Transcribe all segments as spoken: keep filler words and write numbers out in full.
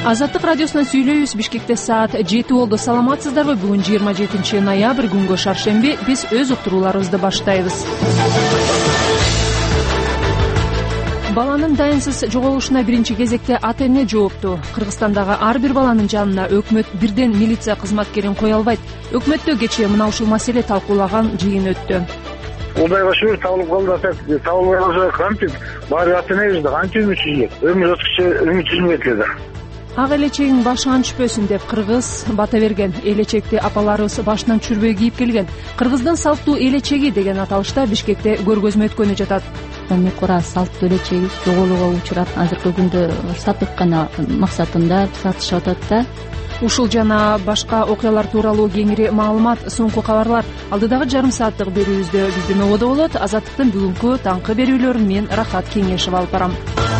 Азаттык радиосунан сүйлөйбүз. Бишкекте саат жети болду. Саламатсыздарбы? Бүгүн жыйырма жетинчи ноябрь, күнгө шаршемби. Биз өз уктурууларыбызды баштайбыз. Баланын дайынсыз жоголушуна биринчи кезекте ата эне жоопту. Кыргызстандагы ар бир баланын жанына өкмөт бирден милиция кызматкерин кое албайт. Өкмөттө кечээ мына ушул маселе талкуулаган жыйын өттү. Кудайга шүгүр табылып калды, табылбай калса кантип баары ата энебизде канча үмүт чыжат. Өмүр өткүчө үмүт чыжбайт эле. Ак элечегиң башыңан түшпөсүн деп кыргыз бата берген. Элечекти апаларыбыз башынан түшүрбөй кийип келген. Кыргыздын салттуу элечеги деген аталышта Бишкекте көргөзмө өткөнү жатат. Мекора салттуу элечеги жоголууга учурап, азыркы күндө сатып гана максатында сатышып атат да. Ушул жана башка окуялар тууралуу кеңири маалымат соңку кабарлар алдыдагы жарым сааттык берүүбүздө биздин ободо болот. Азаттыктын бүгүнкү таңкы берүүлөрүн мен Рахат Кеңешев алып барам.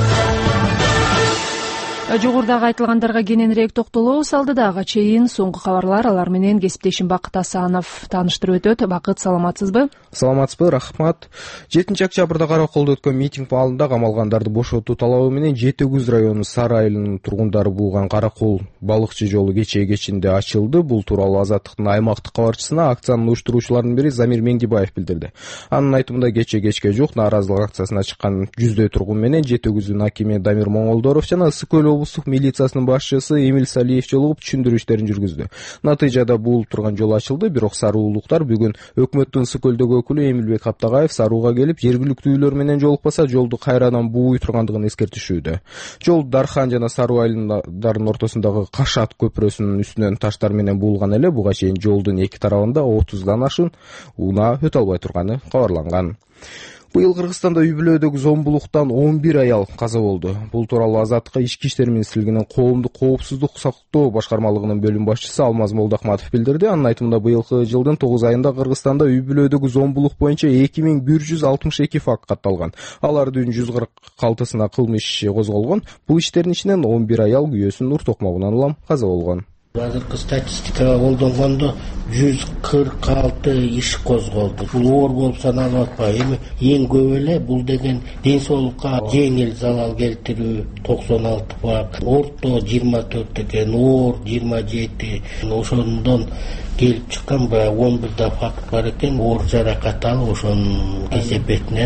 Жогорудагы айтылгандарга кененирээк токтолобуз. Алдыдагы чейин соңку кабарлар, алар менен кесиптешим Бакыт Асанов тааныштырып өтөт. Бакыт, саламатсызбы? Саламатсызбы, рахмат. жетинчи октябрда Караколдо өткөн митинг маалында камалгандарды бошотуу талабы менен Жети Күз району Сары айылынын тургундары булган Каракол балыкчы жолу кечээ кечинде ачылды. Бул тууралуу Азаттыктын аймактык кабарчысына акциянын уюштуруучуларынын бири Замир Меңдибаев билдирди. Анын айтымында кечээ кечке жук нааразылык акциясына чыккан жүздөй тургун менен Жети Күздүн акими Дамир Моңолдоров жана Ысык Көл облустук милициясынын башчысы Эмил Салиев жолугуп түшүндүрүү иштерин жүргүздү. Натыйжада бул турган жол ачылды, бирок саруулуктар бүгүн өкмөттүн Ысык Көлдөгү өкүлү Эмилбек Каптагаев Сарууга келип, жергиликтүүлөр менен жолукпаса жолду кайрадан бууй тургандыгын эскертишүүдө. Жол Дархан жана Саруу айылдарынын ортосундагы Кашат көпүрөсүнүн үстүнөн таштар менен буулган эле. Буга чейин жолдун эки тарабында отуздан ашык унаа өтө албай турганы кабарланган. Быйыл Кыргызстанда үй бүлөдөгү зомбулуктан он бир аял каза болду. Бул тууралуу Азаттыкка Ички иштер министрлигинин коомдук коопсуздук сактоо башкармалыгынын бөлүм башчысы Алмаз Молдахматов билдирди. Анын айтымында быйылкы жылдын тогуз айында Кыргызстанда үй бүлөдөгү зомбулук боюнча эки миң бир жүз алтымыш эки факт катталган. Алардын жүз кырк алтысына кылмыш иши козголгон. Бул иштердин ичинен он бир аял күйөөсүнүн ур токмогунан улам каза болгон. Азыркы статистикага колдонгондо жүз кырк алты иш козголду. Бул оор болуп саналып атпайбы? Эми эң көп эле бул деген ден соолукка жеңил залал келтирүү токсон алты факт, орто жыйырма төрт экен, оор жыйырма жети. Ошондон келип чыккан баягы он бир факт бар экен. Оор жаракат алып, ошонун кесепетинен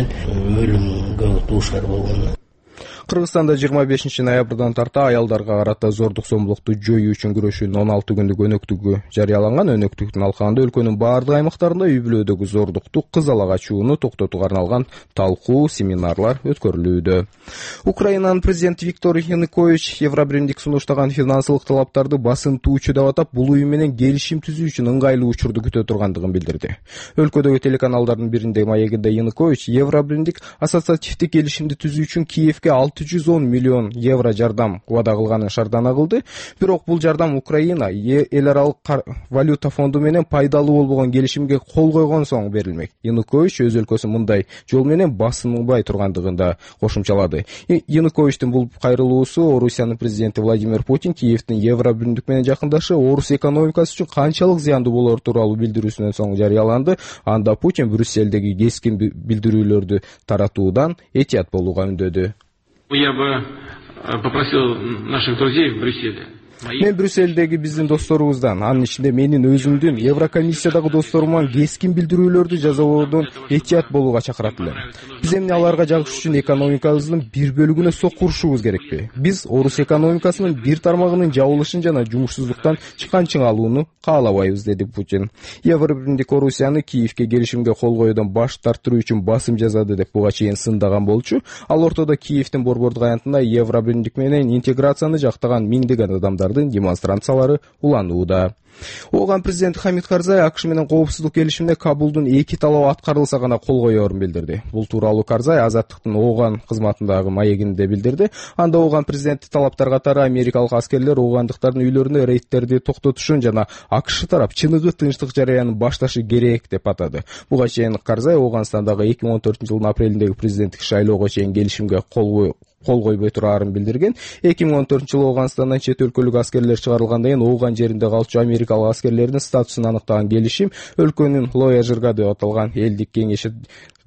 өлүмгө дуушар болгон. Кыргызстанда жыйырма бешинчи ноябрдан тарта аялдарга карата зордук зомбулукту жоюу үчүн күрөшүүнүн он алты күндүк өнөктүгү жарыяланган. Өнөктүктүн алкагында өлкөнүн бардык аймактарында үй бүлөдөгү зордукту, кызалак ачууну токтотууга арналган талкуу, семинарлар өткөрүлүүдө. Украинанын президенти Виктор Янукович Евробиримдик сунуштаган финансылык талаптарды басынтуучу деп атап, бул уюм менен келишим түзүү үчүн ыңгайлуу учурду күтө тургандыгын билдирди. Өлкөдөгү телеканалдардын биринде маегинде Янукович Евробиримдик ассоциативдик келишимди түзүү үчүн Киевке алты жүз он миллион евро жардам убада кылганын шардана кылды. Бирок бул жардам Украина эл аралык валюта фонду менен пайдалуу болбогон келишимге кол койгон соң берилмек. Янукович өз өлкөсү мындай жол менен басынбай тургандыгын да кошумчалады. Януковичтин бул кайрылуусу Орусиянын президенти Владимир Путин Киевдин Евробиримдик менен жакындашып, Орус экономикасы үчүн канчалык зыяндуу болор тууралуу билдирүүсүнөн соң жарыяланды. Анда Путин Брюссельдеги кескин билдирүүлөрдү таратуудан этият болууга үндөдү. Я бы попросил наших друзей в Брюсселе. Мен Брюссельдеги биздин досторубуздан, анын ичинде менин өзүмдүн Еврокомиссиядагы досторума кескин билдирүүлөрдү жасоодон этият болууга чакырат элем. Биз эмне аларга жагыш үчүн экономикабыздын бир бөлүгүнө сокурушубуз керекпи? Биз орус экономикасынын бир тармагынын жабылышын жана жумушсуздуктан чыккан чыңалууну каалабайбыз, деди Путин. Евробиримдик Орусияны Киевке келишимге кол коюудан баш тартыруу үчүн басым жасады деп буга чейин сындаган болчу. Ал ортодо Киевдин борбордук аянтында Евробиримдик менен интеграцияны жактаган миңдеген адамдар демонстрациялары уланууда. Оған президент Хамид Карзай АКШ менен коопсуздук келишимине Кабулдун эки талабы аткарылса гана кол коерин билдирди. Бул тууралуу Карзай Азаттыктын Ооган кызматындагы маегинде билдирди. Анда Ооган президенти талаптар катары америкалык аскерлер оогандыктардын үйлөрүнө рейдтерди токтотушун жана АКШ тарап чыныгы тынчтык жарыянын башташы керек деп атады. Буга чейин Карзай Оогандагы эки миң он төртүнчү жылдын апрелиндеги президенттик шайлоого чейин келишимге кол кол койбой турарын билдирген. эки миң он төртүнчү жылы Оганстандан чет өлкөлүк аскерлер чыгарылгандан кийин Ооган жеринде калчу америкалык аскерлердин статусун аныктаган келишим өлкөнүн Лоя Жырга деп аталган элдик кеңеши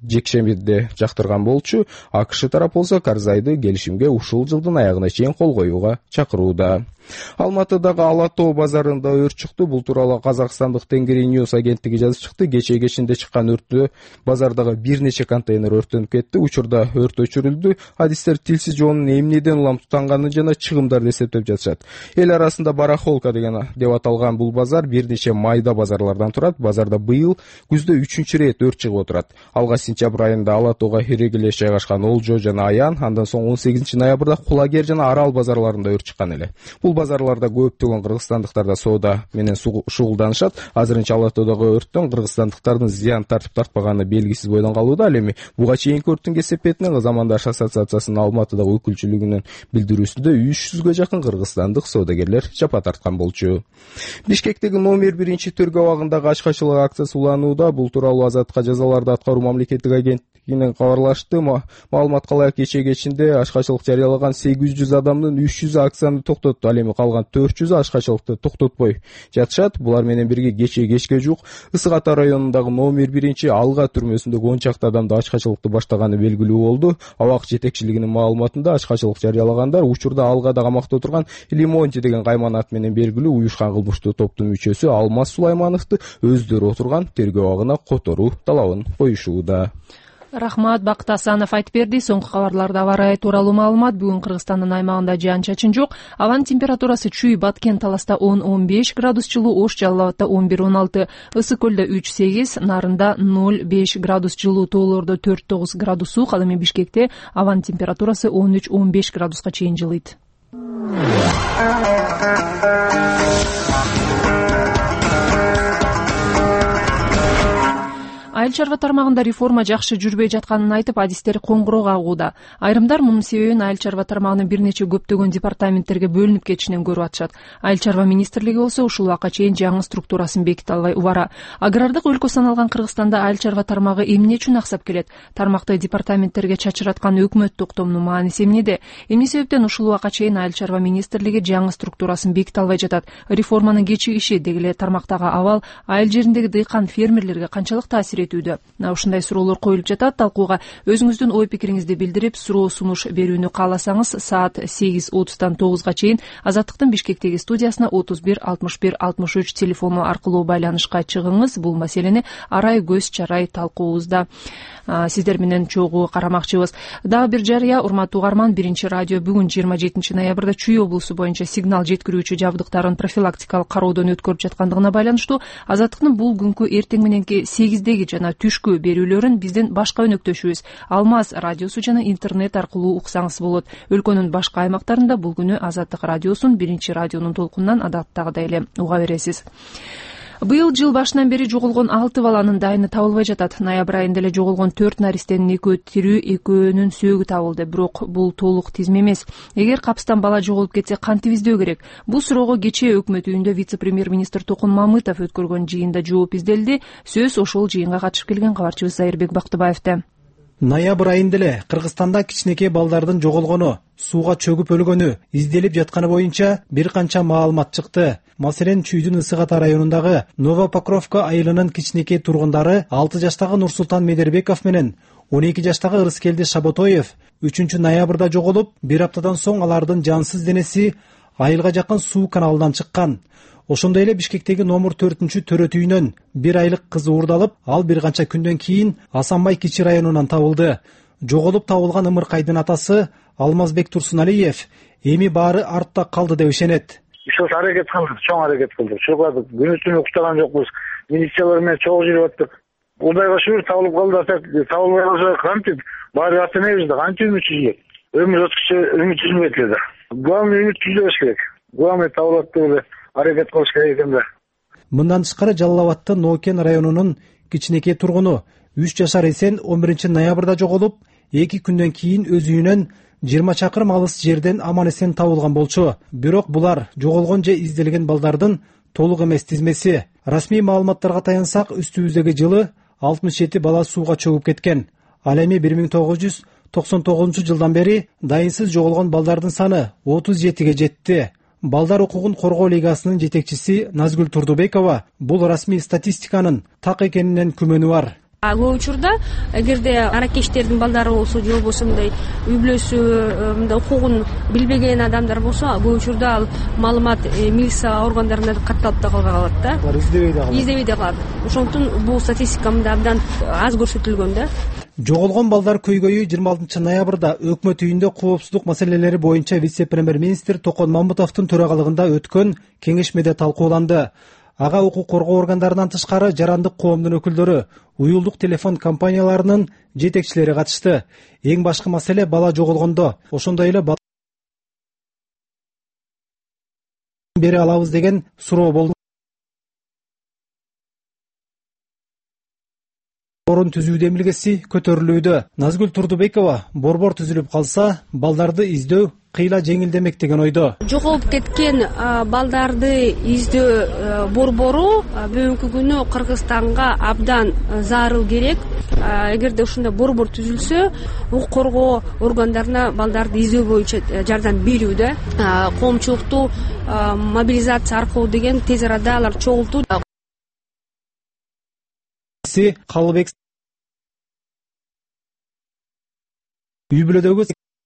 жекшембиде жактырган болчу. АКШ тарап болсо Карзайды келишимге ушул жылдын аягына чейин кол коюуга чакырууда. Алматыдагы Ала тоо базарында өрт чыкты. Бул тууралуу Казакстандык Тенгири Ньюс агенттиги жазып чыкты. Кечээ кечинде чыккан өрттө базардагы бир нече контейнер өрттөнүп кетти. Учурда өрт өчүрүлдү. Адистер тилсиз жоонун эмнеден улам тутанганын жана чыгымдарды эсептеп жатышат. Эл арасында барахолка деген деп аталган бул базар бир нече майда базарлардан турат. Базарда быйыл күздө үчүнчү ирет өрт чыгып отурат. Алгач сентябрь айында Ала тоого ирегилеш жайгашкан Олжо жана Аян, андан соң он сегизинчи ноябрда Кулагер жана Арал базарларында өрт чыккан эле. Бул базарларда көптөгөн кыргызстандыктар да соода менен шугулданышат. Азырынча Ала тоодогу өрттөн кыргызстандыктардын зыян тартып тартпаганы белгисиз бойдон калууда. Ал эми буга чейинки өрттүн кесепетинен Замандаш ассоциациясынын Алматыдагы өкүлчүлүгүнүн билдирүүсүндө үч жүзгө жакын кыргызстандык соодагерлер жапа тарткан болчу. Бишкектеги номер биринчи төргө абагындагы ачкачылык акциясы уланууда. Бул тууралуу Азаттыкка жазаларды аткаруу мамлекеттик агенттигинен кабарлашты. Маалыматка ылайык кечээ кечинде ачкачылык жарыялаган сегиз жүз адамдын үч жүзү акцияны токтотту. Ал эми калган төрт жүзү ачкачылыкты токтотпой жатышат. Булар менен бирге кечээ кечке жук Ысык Ата районундагы номер биринчи Алга түрмөсүндөгү он чакты адамды ачкачылыкты баштаганы белгилүү болду. Абак жетекчилигинин маалыматында ачкачылык жарыялагандар учурда Алгада камакта отурган Лимонти деген кайман ат менен белгилүү уюшкан кылмыштуу топтун мүчөсү Алмаз Сулаймановду өздөрү отурган тергөө абагына которуу талабын коюшууда. Рахмат, Бакыт Асанов айтып берди. Соңку кабарларда аба ырайы тууралуу маалымат. Бүгүн Кыргызстандын аймагында жаан чачын жок. Абанын температурасы Чүй, Баткен, Таласта он он беш градус жылуу, Ош, Жалал Абадта он бир он алты, Ысык көлдө үч сегиз, Нарында ноль беш градус жылуу, тоолордо төрт тогуз градус суук. Ал эми Бишкекте абанын температурасы он үч он беш градуска чейин жылыйт. Айыл чарба тармагында реформа жакшы жүрбөй жатканын айтып, адистер коңгуроо кагууда. Айрымдар мунун себебин айыл чарба тармагынын бир нече көптөгөн департаменттерге бөлүнүп кетишинен көрүп атышат. Айыл чарба министрлиги болсо ушул убакка чейин жаңы структурасын беките албай убара. Агрардык өлкө саналган Кыргызстанда айыл чарба тармагы эмне үчүн аксап келет? Тармакты департаменттерге чачыраткан өкмөт токтомунун мааниси эмнеде? Эмне себептен ушул убакка чейин айыл чарба министрлиги жаңы структурасын беките албай жатат? Реформанын кечигиши деги эле тармактагы абал айыл жериндеги дыйкан фермерлерге канчалык таасир этүүдө? Ушундай суроолор коюлуп жатат. Талкууга өзүңүздүн ой пикириңизди билдирип, суроо сунуш берүүнү кааласаңыз, саат сегиз отуздан тогузга чейин Азаттыктын Бишкектеги студиясына отуз бир алтымыш бир алтымыш үч телефону аркылуу байланышка чыгыңыз. Бул маселени арай көз чарай талкуубузда сиздер менен чогуу карамакчыбыз. Дагы бир жарыя, урматтуу угарман, Биринчи радио бүгүн жыйырма жетинчи ноябрда Чүй облусу боюнча сигнал жеткирүүчү жабдыктарын профилактикалык кароодон өткөрүп жаткандыгына байланыштуу Азаттыктын бул күнкү эртең мененки сегиздеги жана түшкү берүүлөрүн биздин башка өнөктөшүбүз Алмаз радиосу жана интернет аркылуу уксаңыз болот. Өлкөнүн башка аймактарында бул күнү Азаттык радиосун Биринчи радионун толкунунан адаттагыдай эле уга бересиз. Быйыл жыл башынан бери жоголгон алты баланын дайыны табылбай жатат. Ноябрь айында эле жоголгон төрт наристенин экөө тирүү, экөөнүн сөөгү табылды. Бирок бул толук тизме эмес. Эгер капыстан бала жоголуп кетсе кантип издөө керек? Бул суроого кечээ өкмөт үйүндө вице-премьер-министр Токун Мамытов өткөргөн жыйында жооп изделди. Сөз ошол жыйынга катышып келген кабарчыбыз Зайырбек Бактыбаевде. Ноябрь айында эле Кыргызстанда кичинекей балдардын жоголгону, сууга чөгүп өлгөнү, изделип жатканы боюнча бир канча маалымат чыкты. Маселен, Чүйдүн Ысык Ата районундагы Новопокровка айылынын кичинекей тургундары алты жаштагы Нурсултан Медербеков менен он эки жаштагы Ырыскелди Шаботоев үчүнчү ноябрда жоголуп, бир аптадан соң алардын жансыз денеси айылга жакын суу каналынан чыккан. Ошондой эле Бишкектеги номер төртүнчү төрөт үйүнөн бир айлык кыз уурдалып, ал бир канча күндөн кийин Асанбай кичи районунан табылды. Жоголуп табылган ымыркайдын атасы Алмазбек Турсуналиев эми баары артта калды деп ишенет. Ошол аракет кылдык, чоң аракет кылдык. Чогуладык, күнү түнү уктаган жокпуз. Милициялар менен чогуу жүрүп аттык. Кудайга шүгүр табылып калды десек, табылбай калса кантип баары ата энебизди канча үмүт жүзөт. Өмүр өткүчө үмүт жүзмөйт эле. Главный үмүт жүзөбүш керек. Главный табылат деп аракет кылыш керек экен да. Мындан тышкары Жалал Абадтын Нокен районунун кичинекей тургуну үч жашар Эсен он биринчи ноябрда жоголуп, эки күндөн кийин өз үйүнөн жыйырма чакырым алыс жерден аман эсен табылган болчу. Бирок булар жоголгон же изделген балдардын толук эмес тизмеси. Расмий маалыматтарга таянсак, үстүбүздөгү жылы алтымыш жети бала сууга чөгүп кеткен. Ал эми бир миң тогуз жүз токсон тогузунчу жылдан бери дайынсыз жоголгон балдардын саны отуз жетиге жетти. Балдар укугун коргоо лигасынын жетекчиси Назгүл Турдубекова бул расмий статистиканын так экенинен күмөнү бар. Көп учурда эгерде аракечтердин балдары болсо же болбосо мындай үй бүлөсү мындай укугун билбеген адамдар болсо көп учурда ал маалымат милиция органдарына катталып да калат да. Алар издебей да калат. Издебей да калат. Ошондуктан бул статистика мында абдан аз көрсөтүлгөн да. Жоголгон балдар көйгөйү жыйырма алтынчы ноябрда өкмөт үйүндө коопсуздук маселелери боюнча вице-премьер-министр Токон Мамутовдун төрагалыгында өткөн кеңешмеде талкууланды. Ага укук коргоо органдарынан тышкары жарандык коомдун өкүлдөрү, уюлдук телефон компанияларынын жетекчилери катышты. Эң башкы маселе бала жоголгондо, ошондой эле бала бере алабыз деген суроо болду. Борбор түзүү эмилгеси көтөрүлүүдө. Назгүл Турдубекова борбор түзүлүп калса, балдарды издөө кыйла жеңилдемек деген ойдо. Жоголуп кеткен балдарды издөө борбору бүгүнкү күнү Кыргызстанга абдан зарыл керек. Эгерде ушундай борбор түзүлсө, укук коргоо органдарына балдарды издөө боюнча жардам берүүдө, коомчулукту мобилизация аркылуу деген тез арада алар чогултуу. Калыбек үй бүлөдөгү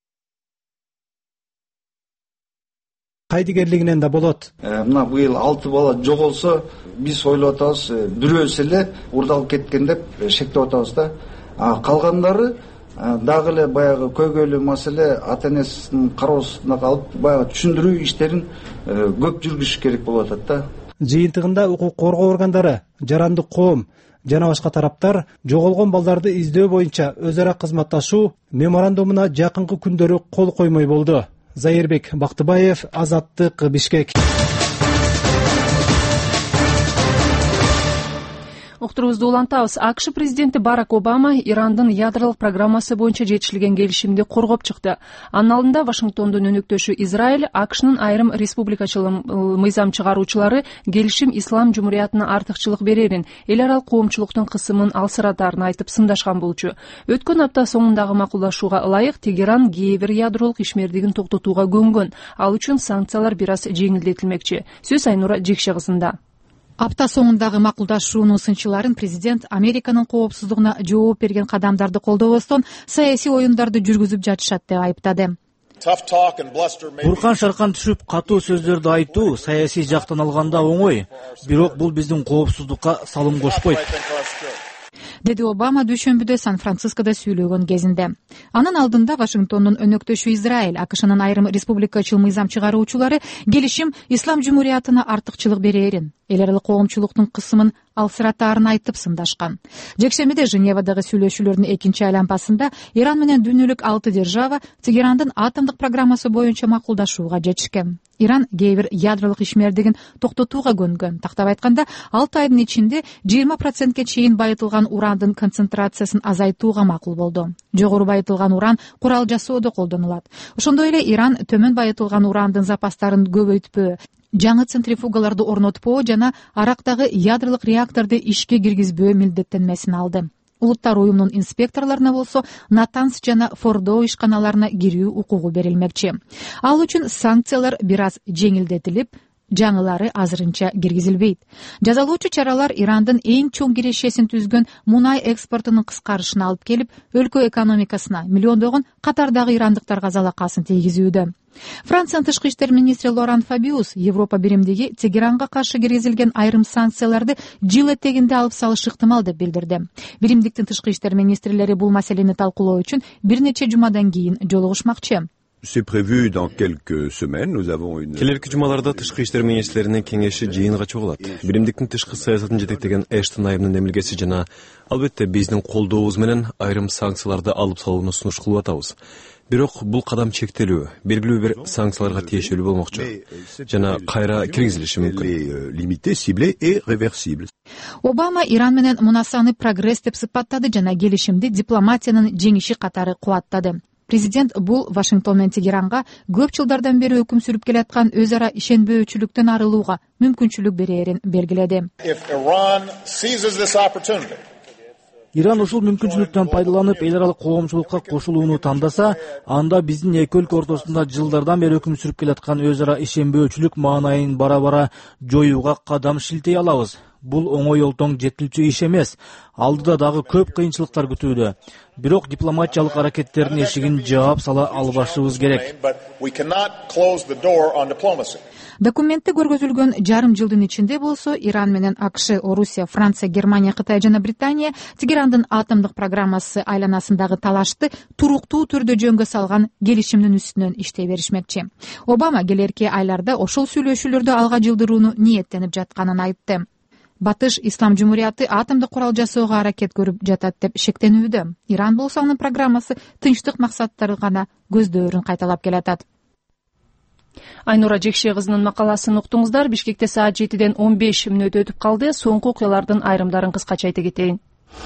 кайдыгерлигинен да болот. Мына быйыл алты бала жоголсо, биз ойлоп атабыз, бирөөсү эле урдалып кеткен деп шектеп атабыз да. Калгандары дагы эле баягы көйгөйлүү маселе ата-энесинин кароосунда калып, баягы түшүндүрүү иштерин көп жүргүзүш керек болуп атат да. Жыйынтыгында укук коргоо органдары, жарандык коом жана башка тараптар жоголгон балдарды издөө боюнча өз ара кызматташуу меморандумуна жакынкы күндөрү кол коймой болду. Зайырбек Бактыбаев, Азаттык, Бишкек. Уктурубузду улантабыз. АКШ президенти Барак Обама Ирандын ядролук программасы боюнча жетишилген келишимди коргоп чыкты. Анын алдында Вашингтондун өнөктөшү Израиль АКШнын айрым республикачыл мыйзам чыгаруучулары келишим Ислам жумуриятына артыкчылык берерин, эл аралык коомчулуктун кысымын алсыратарын айтып сындашкан болчу. Өткөн апта соңундагы макулдашууга ылайык Тегеран кээ бир ядролук ишмердигин токтотууга көнгөн. Ал үчүн санкциялар бир аз жеңилдетилмекчи. Сөз Айнура Жекше кызында. Апта соңундагы макулдашуунун сынчыларын президент Американын коопсуздугуна жооп берген кадамдарды колдобостон саясий оюндарды жүргүзүп жатышат деп айыптады. Буркан шаркан түшүп катуу сөздөрдү айтуу саясий жактан алганда оңой, бирок бул биздин коопсуздукка салым кошпойт, деди Обама дүйшөмбүдө Сан-Францискодо сүйлөгөн кезинде. Анын алдында Вашингтондун өнөктөшү Израиль АКШнын айрым республикачыл мыйзам чыгаруучулары келишим Ислам жумуриятына артыкчылык берерин, эл аралык коомчулуктун кысымын алсыратаарын айтып сындашкан. Жекшемиде Женевадагы сүйлөшүүлөрдүн экинчи айланпасында Иран менен дүйнөлүк алты держава Тегерандын атомдук программасы боюнча макулдашууга жетишкен. Иран кээ бир ядролук ишмердигин токтотууга көнгөн. Тактап айтканда, алты айдын ичинде жыйырма процентке чейин байытылган урандын концентрациясын азайтууга макул болду. Жогору байытылган уран курал жасоодо колдонулат. Ошондой эле Иран төмөн байытылган урандын запастарын көбөйтпөө, жаңы центрифугаларды орнотпоо жана Арактагы ядролук реакторду ишке киргизбөө милдеттенмесин алды. Улуттар уюмунун инспекторлоруна болсо Натанс жана Фордо ишканаларына кирүү укугу берилмекчи. Ал үчүн санкциялар бир аз жеңилдетилип, жаңылары азырынча киргизилбейт. Жазалоочу чаралар Ирандын эң чоң кирешесин түзгөн мунай экспортунун кыскарышына алып келип, өлкө экономикасына миллиондогон катардагы ирандыктарга залакасын тийгизүүдө. Франциянын тышкы иштер министри Лоран Фабиус Европа биримдиги Тегеранга каршы киргизилген айрым санкцияларды жыл этегинде алып салышы ыктымал деп билдирди. Биримдиктин тышкы иштер министрлери бул маселени талкуулоо үчүн бир нече жумадан кийин жолугушмакчы. Келерки жумаларда тышкы иштер министрлеринин кеңеши жыйынга чогулат. Биримдиктин тышкы саясатын жетектеген Эштон айымынын эмилгеси жана албетте биздин колдообуз менен айрым санкцияларды алып салууну сунуш кылып атабыз. Бирок бул кадам чектелүү, белгилүү бир санкцияларга тиешелүү болмокчу жана кайра киргизилиши мүмкүн. Обама Иран менен мунасаны прогресс деп сыпаттады жана келишимди дипломатиянын жеңиши катары кубаттады. Президент бул Вашингтон менен Тегеранга көп жылдардан бери өкүм сүрүп келаткан өз ара ишенбөөчүлүктөн арылууга мүмкүнчүлүк берерин белгиледи. Иран ушул мүмкүнчүлүктөн пайдаланып эл аралык коомчулукка кошулууну тандаса, анда биздин эки өлкө ортосунда жылдардан бери өкүм сүрүп келаткан өз ара ишенбөөчүлүк маанайын бара-бара жоюуга кадам шилтей алабыз. бул оңой олтоң жетилчү иш эмес. Алдыда дагы көп кыйынчылыктар күтүүдө. Бирок дипломатиялык аракеттердин эшигин жаап сала албашыбыз керек. Документте көргөзүлгөн жарым жылдын ичинде болсо Иран менен АКШ, Орусия, Франция, Германия, Кытай жана Британия Тегерандын атомдук программасы айланасындагы талашты туруктуу түрдө жөнгө салган келишимдин үстүнөн иштей беришмекчи. Обама келерки айларда ошол сүйлөшүүлөрдү алга жылдырууну ниеттенип жатканын айтты. Батыш Ислам Жумурияты атомдук курал жасоого аракет көрүп жатат деп шектенүүдө. Иран болсо анын программасы тынчтык максаттары гана көздөрүн кайталап келатат. Айнура Жекше кызынын макаласын уктуңуздар. Бишкекте саат жетиден он беш мүнөт өтүп калды. Соңку окуялардын айрымдарын кыскача айта кетейин.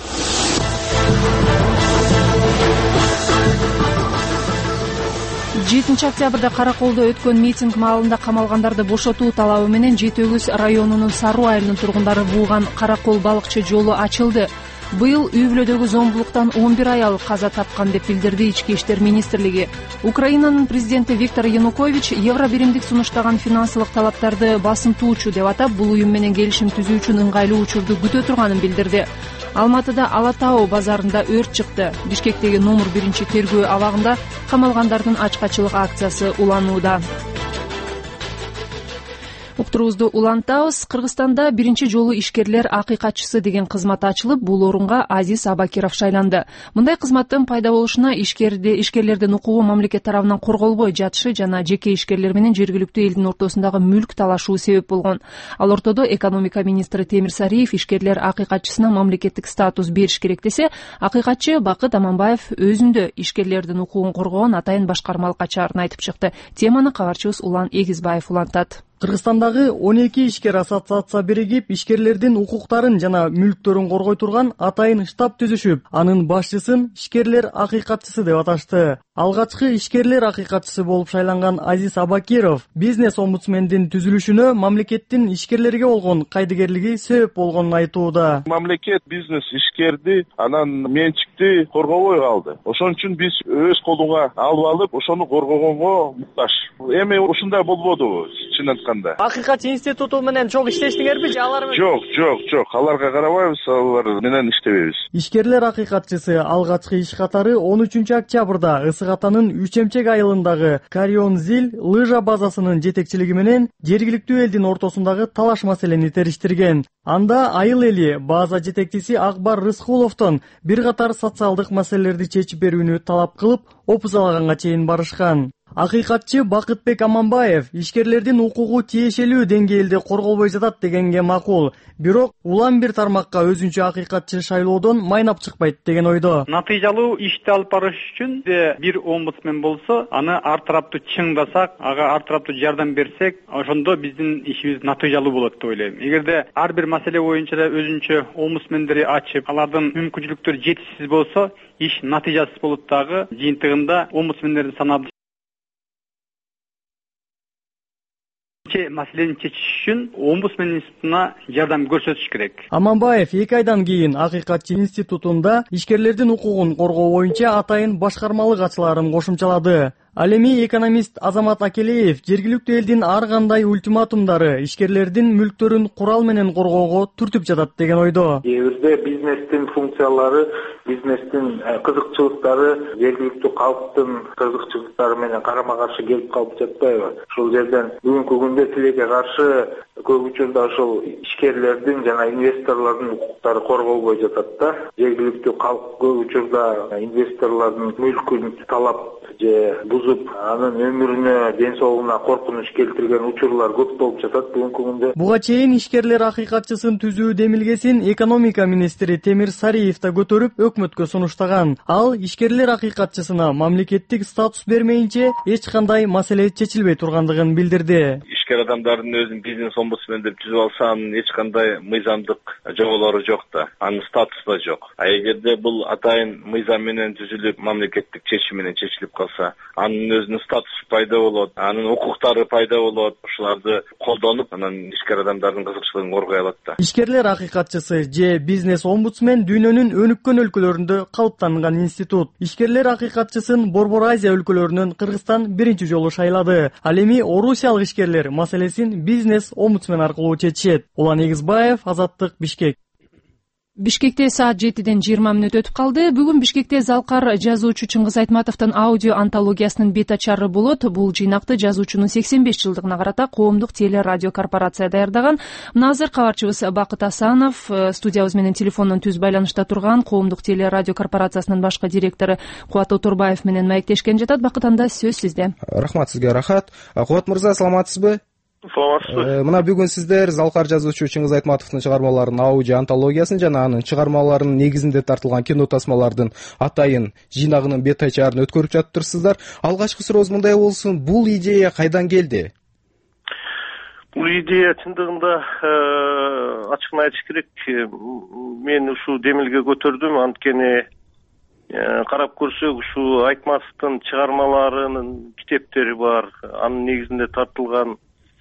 жетинчи октябрда Караколдо өткөн митинг маалында камалгандарды бошотуу талабы менен Жети Өгүз районунун Саруу айылынын тургундары бууган Каракол балыкчы жолу ачылды. Быйыл үй-бүлөдөгү зомбулуктан он бир аял каза тапкан деп билдирди Ички иштер министрлиги. Украинанын президенти Виктор Янукович евро биримдик сунуштаган финансылык талаптарды басымтуучу деп атап, бул уюм менен келишим түзүү үчүн ыңгайлуу учурду күтө турганын билдирди. Алматыда Ала Тоо базарында өрт чыкты. Бишкектеги номер биринчи тергөө абагында камалгандардын ачкачылык акциясы уланууда. Уктурубузду улантабыз. Кыргызстанда биринчи жолу ишкерлер акыйкатчысы деген кызмат ачылып, бул орунга Азиз Абакиров шайланды. Мындай кызматтын пайда болушуна ишкерлердин укугу мамлекет тарабынан корголбой жатышы жана жеке ишкерлер менен жергиликтүү элдин ортосундагы мүлк талашуу себеп болгон. Ал ортодо экономика министри Темир Сариев ишкерлер акыйкатчысына мамлекеттик статус бериш керек десе, акыйкатчы Бакыт Аманбаев өзүндө ишкерлердин укугун коргоон атайын башкармалык ачаарын айтып чыкты. Теманы кабарчыбыз Улан Эгизбаев улантат. Кыргызстандагы он эки ишкер ассоциация биригип, ишкерлердин укуктарын жана мүлктөрүн коргой турган атайын штаб түзүшүп, анын башчысын ишкерлер акыйкатчысы деп аташты. Алгачкы ишкерлер акыйкатчысы болуп шайланган Азиз Абакиров бизнес омбудсмендин түзүлүшүнө мамлекеттин ишкерлерге болгон кайдыгерлиги себеп болгонун айтууда. Мамлекет бизнес ишкерди анан менчикти коргобой калды. Ошон үчүн биз өз колуңа алып алып, ошону коргогонго муктаж. Эми ушундай болбодубу? Чын айтканда. Акыйкатчы институту менен чок иштештиңерби же алар менен? Жок, жок, жок. Аларга карабайбыз, алар менен иштебейбиз. Ишкерлер акыйкатчысы алгачкы иш катары он үчүнчү октябрда Ысык-Атанын Үчемчек айылындагы Карион Зил лыжа базасынын жетекчилиги менен жергиликтүү элдин ортосундагы талаш маселени териштирген. Анда айыл эли база жетекчиси Акбар Рыскуловдон бир катар социалдык маселелерди чечип берүүнү талап кылып, опузалаганга чейин барышкан. Акыйкатчы Бакытбек Аманбаев ишкерлердин укугу тиешелүү деңгээлде корголбой жатат дегенге макул. Бирок улам бир тармакка өзүнчө акыйкатчы шайлоодон майнап чыкпайт деген ойдо. Натыйжалуу ишти алып барыш үчүн бир омбудсмен болсо, аны ар тараптуу чыңдасак, ага ар тараптуу жардам берсек, ошондо биздин ишибиз натыйжалуу болот деп ойлойм. Эгерде ар бир маселе боюнча да өзүнчө омбудсмендери ачып, алардын мүмкүнчүлүктөрү жетишсиз болсо, иш натыйжасыз болот дагы. Жыйынтыгында омбудсмендердин санаты маселени чечиш үчүн омбудсмен институтуна жардам көрсөтүш керек. Аманбаев эки айдан кийин акыйкатчы институтунда ишкерлердин укугун коргоо боюнча атайын башкармалык ачыларын кошумчалады. Ал эми экономист Азамат Акелеев жергиликтүү элдин ар кандай ультиматумдары ишкерлердин мүлктөрүн курал менен коргоого түртүп жатат деген ойдо. Кээ бирде бизнестин функциялары, бизнестин кызыкчылыктары жергиликтүү калктын кызыкчылыктары менен карама каршы келип калып жатпайбы? Ушул жерден бүгүнкү күндө тилекке каршы көп учурда ошол ишкерлердин жана инвесторлордун укуктары корголбой жатат да. Жергиликтүү калк көп учурда инвесторлордун мүлкүн талап же бузуп, анын өмүрүнө, ден соолугуна коркунуч келтирген учурлар көп болуп жатат бүгүнкү күндө. Буга чейин ишкерлер акыйкатчысын түзүү демилгесин экономика министри Темир Сариев да көтөрүп өкмөткө сунуштаган. Ал ишкерлер акыйкатчысына мамлекеттик статус бермейинче эч кандай маселе чечилбей тургандыгын билдирди. Ишкер адамдардын өзүн бизнес омбудсмен деп түзүп алса, анын эч кандай мыйзамдык жоболору жок да, анын статусу да жок. А эгерде бул атайын мыйзам менен түзүлүп, мамлекеттик чечим менен чечилип калса, анын өзүнүн статусу пайда болот, анын укуктары пайда болот, ушуларды колдонуп, анан ишкер адамдардын кызыкчылыгын коргой алат да. Ишкерлер акыйкатчысы же бизнес омбудсмен дүйнөнүн өнүккөн өлкөлөрүндө калыптанган институт. Ишкерлер акыйкатчысын Борбор Азия өлкөлөрүнөн Кыргызстан биринчи жолу шайлады. Ал эми орусиялык ишкерлер маселесин бизнес омбудсмен аркылуу чечишет. Улан Эгизбаев, Азаттык, Бишкек. Бишкекте саат жетиден жыйырма мүнөт өтүп калды. Бүгүн Бишкекте Залкар жазуучу Чыңгыз Айтматовдун аудио антологиясынын бет ачары болот. Бул жыйнакты жазуучунун сексен беш жылдыгына карата коомдук теле радио корпорация даярдаган. Мына азыр кабарчыбыз Бакыт Асанов студиябыз менен телефондон түз байланышта турган. Коомдук теле радио корпорациясынын башкы директору Кубат Оторбаев менен маектешкен жатат. Бакыт, анда сөз сизде. Рахмат сизге, рахат. Кубат мырза, саламатсызбы? Саламатсызбы. Мына бүгүн сиздер Залкар жазуучу Чыңгыз Айтматовдун чыгармаларынын аудио антологиясын жана анын чыгармаларынын негизинде тартылган кино тасмалардын атайын жыйнагынын бет ачарын өткөрүп жатыптырсыздар. Алгачкы сурообуз мындай болсун: бул идея кайдан келди? Бул идея чындыгында ачыгын айтыш керек, мен ушул демилге көтөрдүм. Анткени карап көрсөк, ушу Айтматовдун чыгармаларынын китептери бар. Анын негизинде тартылган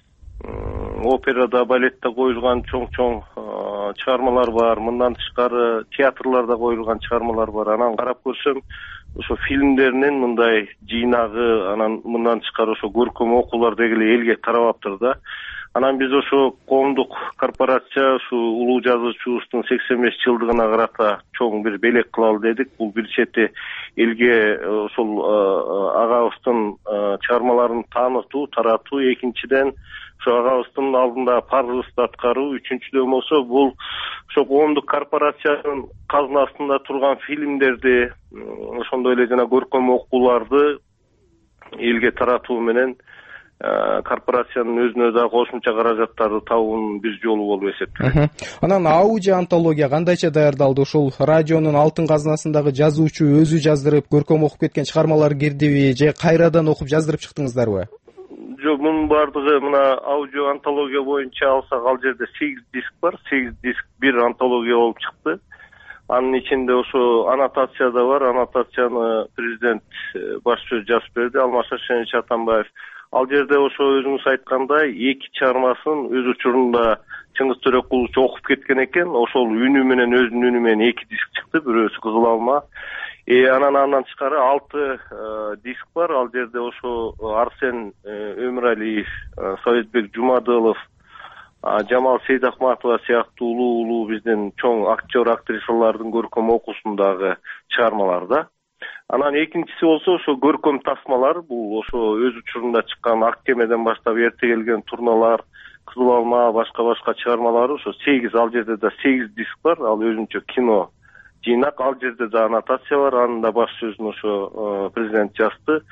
операда, балетте коюлган чоң-чоң чыгармалар бар. Мындан тышкары театрларда коюлган чыгармалар бар. Анан карап көрсөм, ошо фильмдеринин мындай жыйнагы, анан мындан тышкары ошо көркөм окуулар дегеле элге тарабаптыр да. Анан биз ошо коомдук корпорация ушу улуу жазуучубуздун сексен беш жылдыгына карата чоң бир белек кылалы дедик. Бул бир чети элге ошол агабыздын чыгармаларын таанытуу, таратуу, экинчиден ошо агабыздын алдында парызыбызды аткаруу, үчүнчүдөн болсо бул ошо коомдук корпорациянын казынасында турган фильмдерди, ошондой эле жана көркөм окууларды элге таратуу менен корпорациянын өзүнө да кошумча каражаттарды табуунун бир жолу болуп эсептелет. Анан аудио антология кандайча даярдалды? Ошол радионун алтын казынасындагы жазуучу өзү жаздырып, көркөм окуп кеткен чыгармалар кирдиби, же кайрадан окуп жаздырып чыктыңыздарбы? Жок, мунун баардыгы мына аудио антология боюнча алсак, ал жерде сегиз диск бар. сегиз диск бир антология болуп чыкты. Анын ичинде ошо аннотация да бар. Аннотацияны президент баш сөз жазып берди, Алмаз Шаршенович Атамбаев. Ал жерде ошо өзүңүз айткандай эки чыгармасын өз учурунда Чыңгыз Төрөкулович окуп кеткен экен. Ошол үнү менен, өзүнүн үнү менен эки диск чыкты. Бирөөсү Кызыл алма. Э анан андан тышкары алты диск бар. Ал жерде ошо Арсен Өмүралиев, Советбек Жумадылов, Жамал Сейдахматова сыяктуу улуу-улуу биздин чоң актер, актрисалардын көркөм окуусундагы чыгармалар да. Анан экинчиси болсо ошо көркөм тасмалар. Бул ошо өз учурунда чыккан Ак кемеден баштап Эрте келген турналар, Кызыл алма, башка-башка чыгармалары. Ошо сегиз, ал жерде да сегиз диск бар. Ал өзүнчө кино жыйнак. Ал жерде да аннотация бар. Анын да баш сөзүн ошо президент жазды.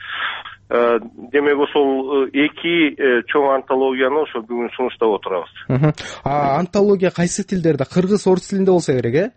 Демек ошол эки чоң антологияны ошо бүгүн сунуштап отурабыз. А антология кайсы тилдерде? Кыргыз, орус тилинде болсо керек, э?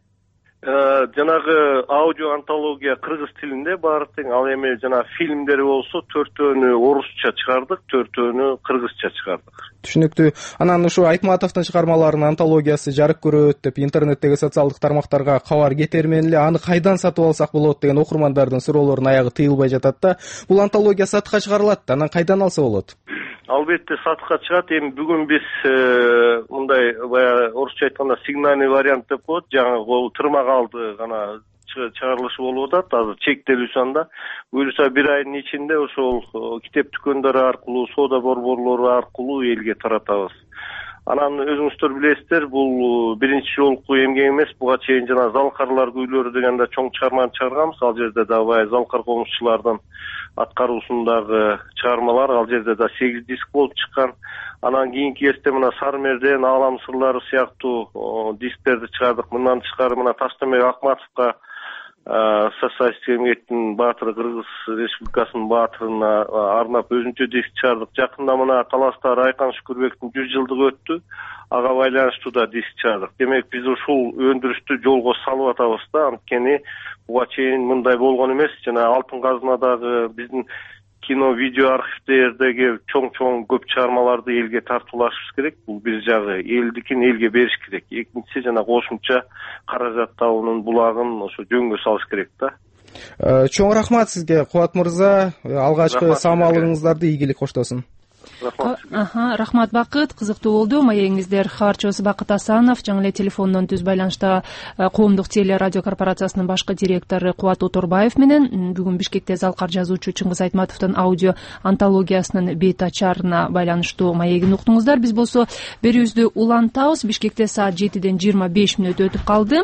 Жанагы аудио антология кыргыз тилинде баары тең. Ал эми жана фильмдери болсо төртөөнү орусча чыгардык, төртөөнү кыргызча чыгардык. Түшүнүктүү. Анан ушу Айтматовдун чыгармаларынын антологиясы жарык көрөт деп интернеттеги социалдык тармактарга кабар кетер менен эле аны кайдан сатып алсак болот деген окурмандардын суроолорунун аягы тыйылбай жатат да. Бул антология сатка чыгарылат, анан кайдан алса болот? Албетте сатка чыгат. Эми бүгүн биз мындай баягы орусча айтканда сигнальный вариант деп коет, жаңы бул тырмак алды гана чыгарылышы болуп атат. Азыр чектелүү санда. Буюрса бир айдын ичинде ошол китеп дүкөндөрү аркылуу, соода борборлору аркылуу элге таратабыз. Анан өзүңүздөр билесиздер, бул биринчи жолку эмгек эмес. Буга чейин жана Залкарлар күйлөрү деген да чоң чыгарманы чыгарганбыз. Ал жерде да бай Залкар комузчулардын аткаруусундагы чыгармалар. Ал жерде да сегиз диск болуп чыккан. Анан кийинки кезде мына Сары Мерден, Аалам сырлары сыяктуу дисктерди чыгардык. Мындан тышкары мына Таштамбек Акматовго социалисттик эмгектин баатыры, Кыргыз Республикасынын баатырына арнап өзүнчө диск чыгардык. Жакында мына Таласта Райкан Шүкүрбектин жүз жылдыгы өттү. Ага байланыштуу да диск чыгардык. Демек биз ушул өндүрүштү жолго салып атабыз да. Анткени буга чейин мындай болгон эмес. Жана алтын казынадагы биздин кино, видео архивдердеги чоң-чоң көп чыгармаларды элге тартуулашыбыз керек. Бул бир жагы, элдикин элге бериш керек. Экинчиси жана кошумча каражат табуунун булагын ошо жөнгө салыш керек да. Чоң рахмат сизге, Кубат мырза. Алгачкы самалыңыздарды ийгилик коштосун. рахмат Бакыт, кызыктуу болду. Маегиңиздер кабар чыбысы Бакыт Асанов, жаңы эле телефондон түз байланышта коомдук теле радио корпорациясынын башкы директору Кубат Оторбаев менен. Бүгүн Бишкекте Залкар жазуучу Чыңгыз Айтматовдун аудио антологиясынын бет ачарына байланыштуу маегин уктуңуздар. Биз болсо берүүбүздү улантабыз. Бишкекте саат жетиден жыйырма беш мүнөт өтүп калды.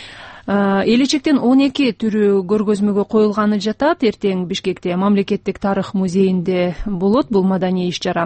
Элечектен он эки түрү көргөзмөгө коюлганы жатат. Эртең Бишкекте Мамлекеттик тарых музейинде болот бул маданий иш-чара.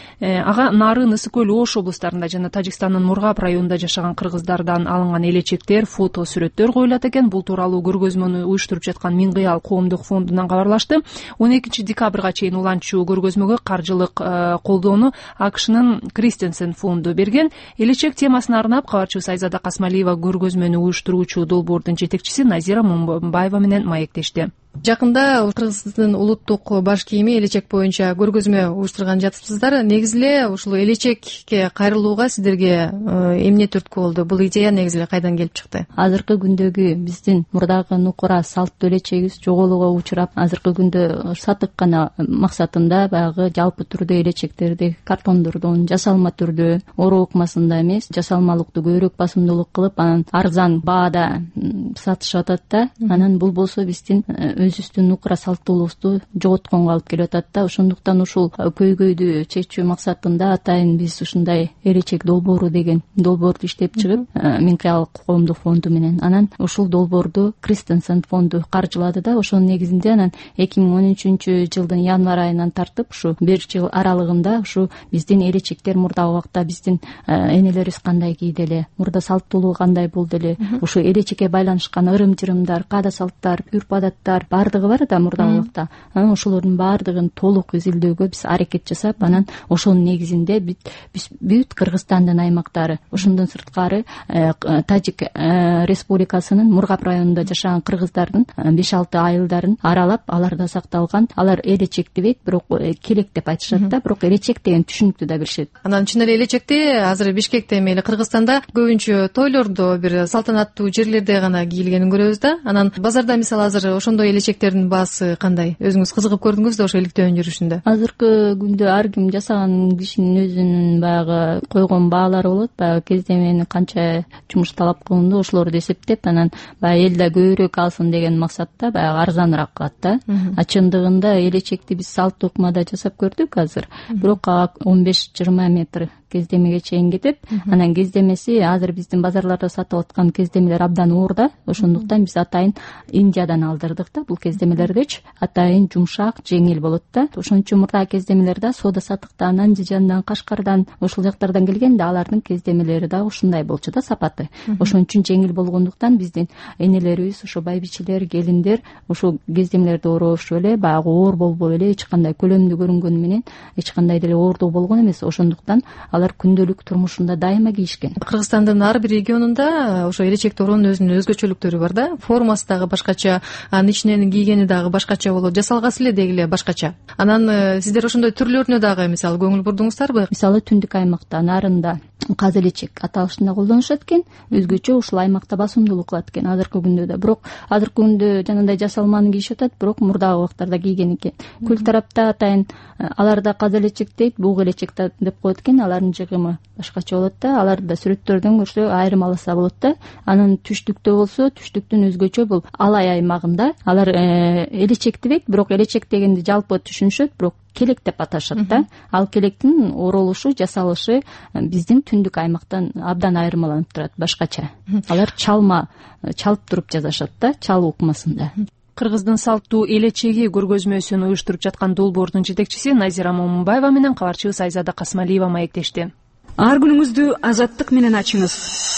Ага Нарын, Ысык көл, Ош облустарында жана Тажикстандын Мургап районунда жашаган кыргыздардан алынган элечектер, фото, сүрөттөр коюлат экен. Бул тууралуу көргөзмөнү уюштуруп жаткан Миңкыял коомдук фондунан кабарлашты. он экинчи декабрга чейин уланчу көргөзмөгө каржылык колдоону АКШнын Кристенсен фонду берген. Элечек темасына арнап кабарчыбыз Айзада Касмалиева көргөзмөнү уюштуруучу долбоордун жетекчиси Назира Момунбаева менен маектешти. Жакында Кыргыздын улуттук баш кийими элечек боюнча көргөзмө уюштурган жатыпсыздар. Негизи эле ушул элечекке кайрылууга сиздерге эмне түрткү болду? Бул идея негизи эле кайдан келип чыкты? Азыркы күндөгү биздин мурдагы нукура салттуу элечегибиз жоголууга учурап, азыркы күндө сатык гана максатында баягы жалпы түрдө элечектерди картондордон жасалма түрдө, ороо укмасында эмес, жасалмалыктуу көбүрөөк басымдуулук кылып, анан арзан баада сатышып атат да. Анан бул болсо биздин өзүбүздүн нукура салттуулугубузду жоготконго алып келип атат да. Ошондуктан ушул көйгөйдү чечүү максатында атайын биз ушундай элечек долбоору деген долбоорду иштеп чыгып, Миңкыял коомдук фонду менен анан ушул долбоорду Кристенсен фонду каржылады да. Ошонун негизинде анан эки миң он үчүнчү жылдын январь айынан тартып ушу бир жыл аралыгында ушу биздин элечектер мурдагы убакта биздин энелерибиз кандай кийди эле, мурда салттуулугу кандай болду эле, ушу элечекке байланышкан ырым-жырымдар, каада салттар, үрп адаттар баардыгы бар да мурдагы убакта. Анан ошолордун баардыгын толук изилдөөгө биз аракет жасап, анан ошонун негизинде биз бүт Кыргызстандын аймактары, ошондон сырткары Тажик республикасынын Мургап районунда жашаган кыргыздардын беш алты айылдарын аралап, аларда сакталган, алар элечек дебейт, бирок келек деп айтышат да, бирок элечек деген түшүнүктүү да билишет. Анан чын эле элечекти азыр Бишкекте эми эле Кыргызстанда көбүнчө тойлордо, бир салтанаттуу жерлерде гана кийилгенин көрөбүз да. Анан базарда мисалы азыр ошондой элечектердин баасы кандай? Өзүңүз кызыгып көрдүңүз да ошо иликтөөнүн жүрүшүндө? Азыркы күндө ар ким жасаган кишинин өзүнүн баягы койгон баалары болот. Баягы кездемени канча жумуш талап кылынды, ошолорду эсептеп, анан баягы элде көбүрөөк алсын деген максатта баягы арзаныраак кылат да. А чындыгында элечекти биз салттуу ыкмада жасап көрдүк азыр. Бирок он беш жыйырма метр кездемеге чейин кетет. Анан кездемеси азыр биздин базарларда сатып аткан кездемелер абдан оор да. Ошондуктан биз атайын Индиядан алдырдык да. Бул кездемелердечи атайын жумшак, жеңил болот да. Ошон үчүн мурдагы кездемелер да Соода Сатыктан, Андижандан, Кашкардан, ошол жактардан келген да, алардын кездемелери да ушундай болчу да сапаты. Ошон үчүн жеңил болгондуктан биздин энелерибиз, ошо байбичелер, келиндер ошол кездемелерди ороошуп эле баягы оор болбой эле, эч кандай көлөмдүү көрүнгөнү менен эч кандай деле оордуу болгон эмес. Ошондуктан алар күндөлүк турмушунда дайыма кийишкен. Кыргызстандын ар бир регионунда ошо элечек торонун өзүнүн өзгөчөлүктөрү бар да. Формасы дагы башкача, анын ичинен кийгени дагы башкача болот, жасалгасы эле деги эле башкача. Анан сиздер ошондой түрлөрүнө дагы мисалы көңүл бурдуңуздарбы? Мисалы Түндүк аймакта Нарында каз элечек аталышында колдонушат экен, өзгөчө ушул аймакта басымдуулук кылат экен азыркы күндө да. Бирок азыркы күндө жанагындай жасалманы кийишип атат, бирок мурдагы убактарда кийген экен. Көл тарапта атайын аларда каз элечек дейт, буг элечек деп коет экен, алардын жыгымы башкача болот да. Аларды да сүрөттөрдөн көрсө айрым аласа болот да. Анан түштүктө болсо, түштүктүн өзгөчө бул Алай аймагында алар элечек дебейт, бирок элечек дегенди жалпы түшүнүшөт, бирок келек деп аташат да. Ал келектин оролушу, жасалышы биздин Түндүк аймактан абдан айырмаланып турат, башкача. Алар чалма, чалып туруп жазышат да, чалуу укмасында. Кыргыздын салттуу элечеги көргөзмөсүн уюштуруп жаткан долбоордун жетекчиси Назира Момунбаева менен кабарчыбыз Айзада Касмалиева маектешти. Ар күнүңүздү азаттык менен ачыңыз.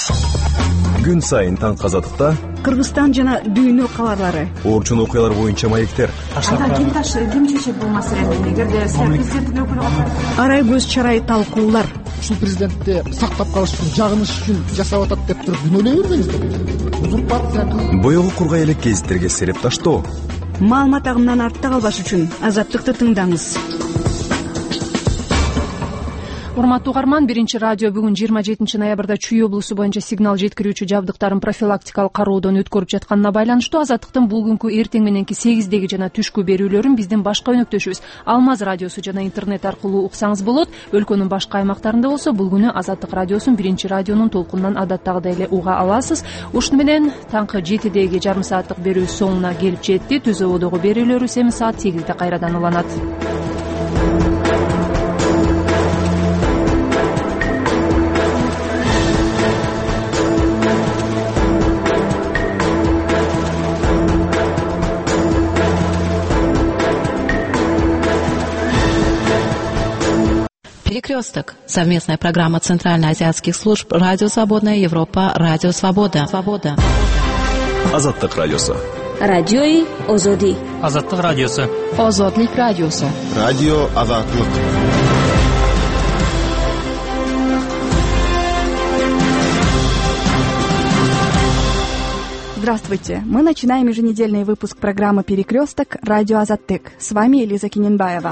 Күн сайын таң азаттыкта Кыргызстан жана дүйнө кабарлары, орчун окуялар боюнча маектер. Андан ким ташы, ким чечет бул маселени? Эгерде сиз президенттик өкүлү катсаңыз, арай көз чарай талкуулар. Ушул президентти сактап калыш үчүн, жагыныш үчүн жасап атат деп туруп күнөөлөй бербеңиздер. Узурпация. Боёгу кургай элек гезиттерге сереп таштоо. Маалымат агымынан артта калбаш үчүн азаттыкты тыңдаңыз. урматтуу угарман, биринчи радио бүгүн жыйырма жетинчи ноябрда Чүй облусу боюнча сигнал жеткирүүчү жабдыктарын профилактикалык кароодон өткөрүп жатканына байланыштуу Азаттыктын бүгүнкү эртең мененки сегиздеги жана түшкү берүүлөрүн биздин башка өнөктөшүбүз Алмаз радиосу жана интернет аркылуу уксаңыз болот. Өлкөнүн башка аймактарында болсо бул күнү Азаттык радиосун биринчи радионун толкунунан адаттагыдай эле уга аласыз. Ушуну менен таңкы жетидеги жарым сааттык берүү соңуна келип жетти. Түз абодогу берүүлөрү эми саат сегизде кайрадан уланат. Перекресток. Совместная программа Центральноазиатских служб Радио Свободная Европа, Радио Свобода. Свобода. Азаттык радиосу. Радиои Озоди. Азаттык радиосу. Озодлик радиосу. Радио Азаттык. Здравствуйте. Мы начинаем еженедельный выпуск программы «Перекресток» Радио Азаттык. С вами Элиза Киненбаева.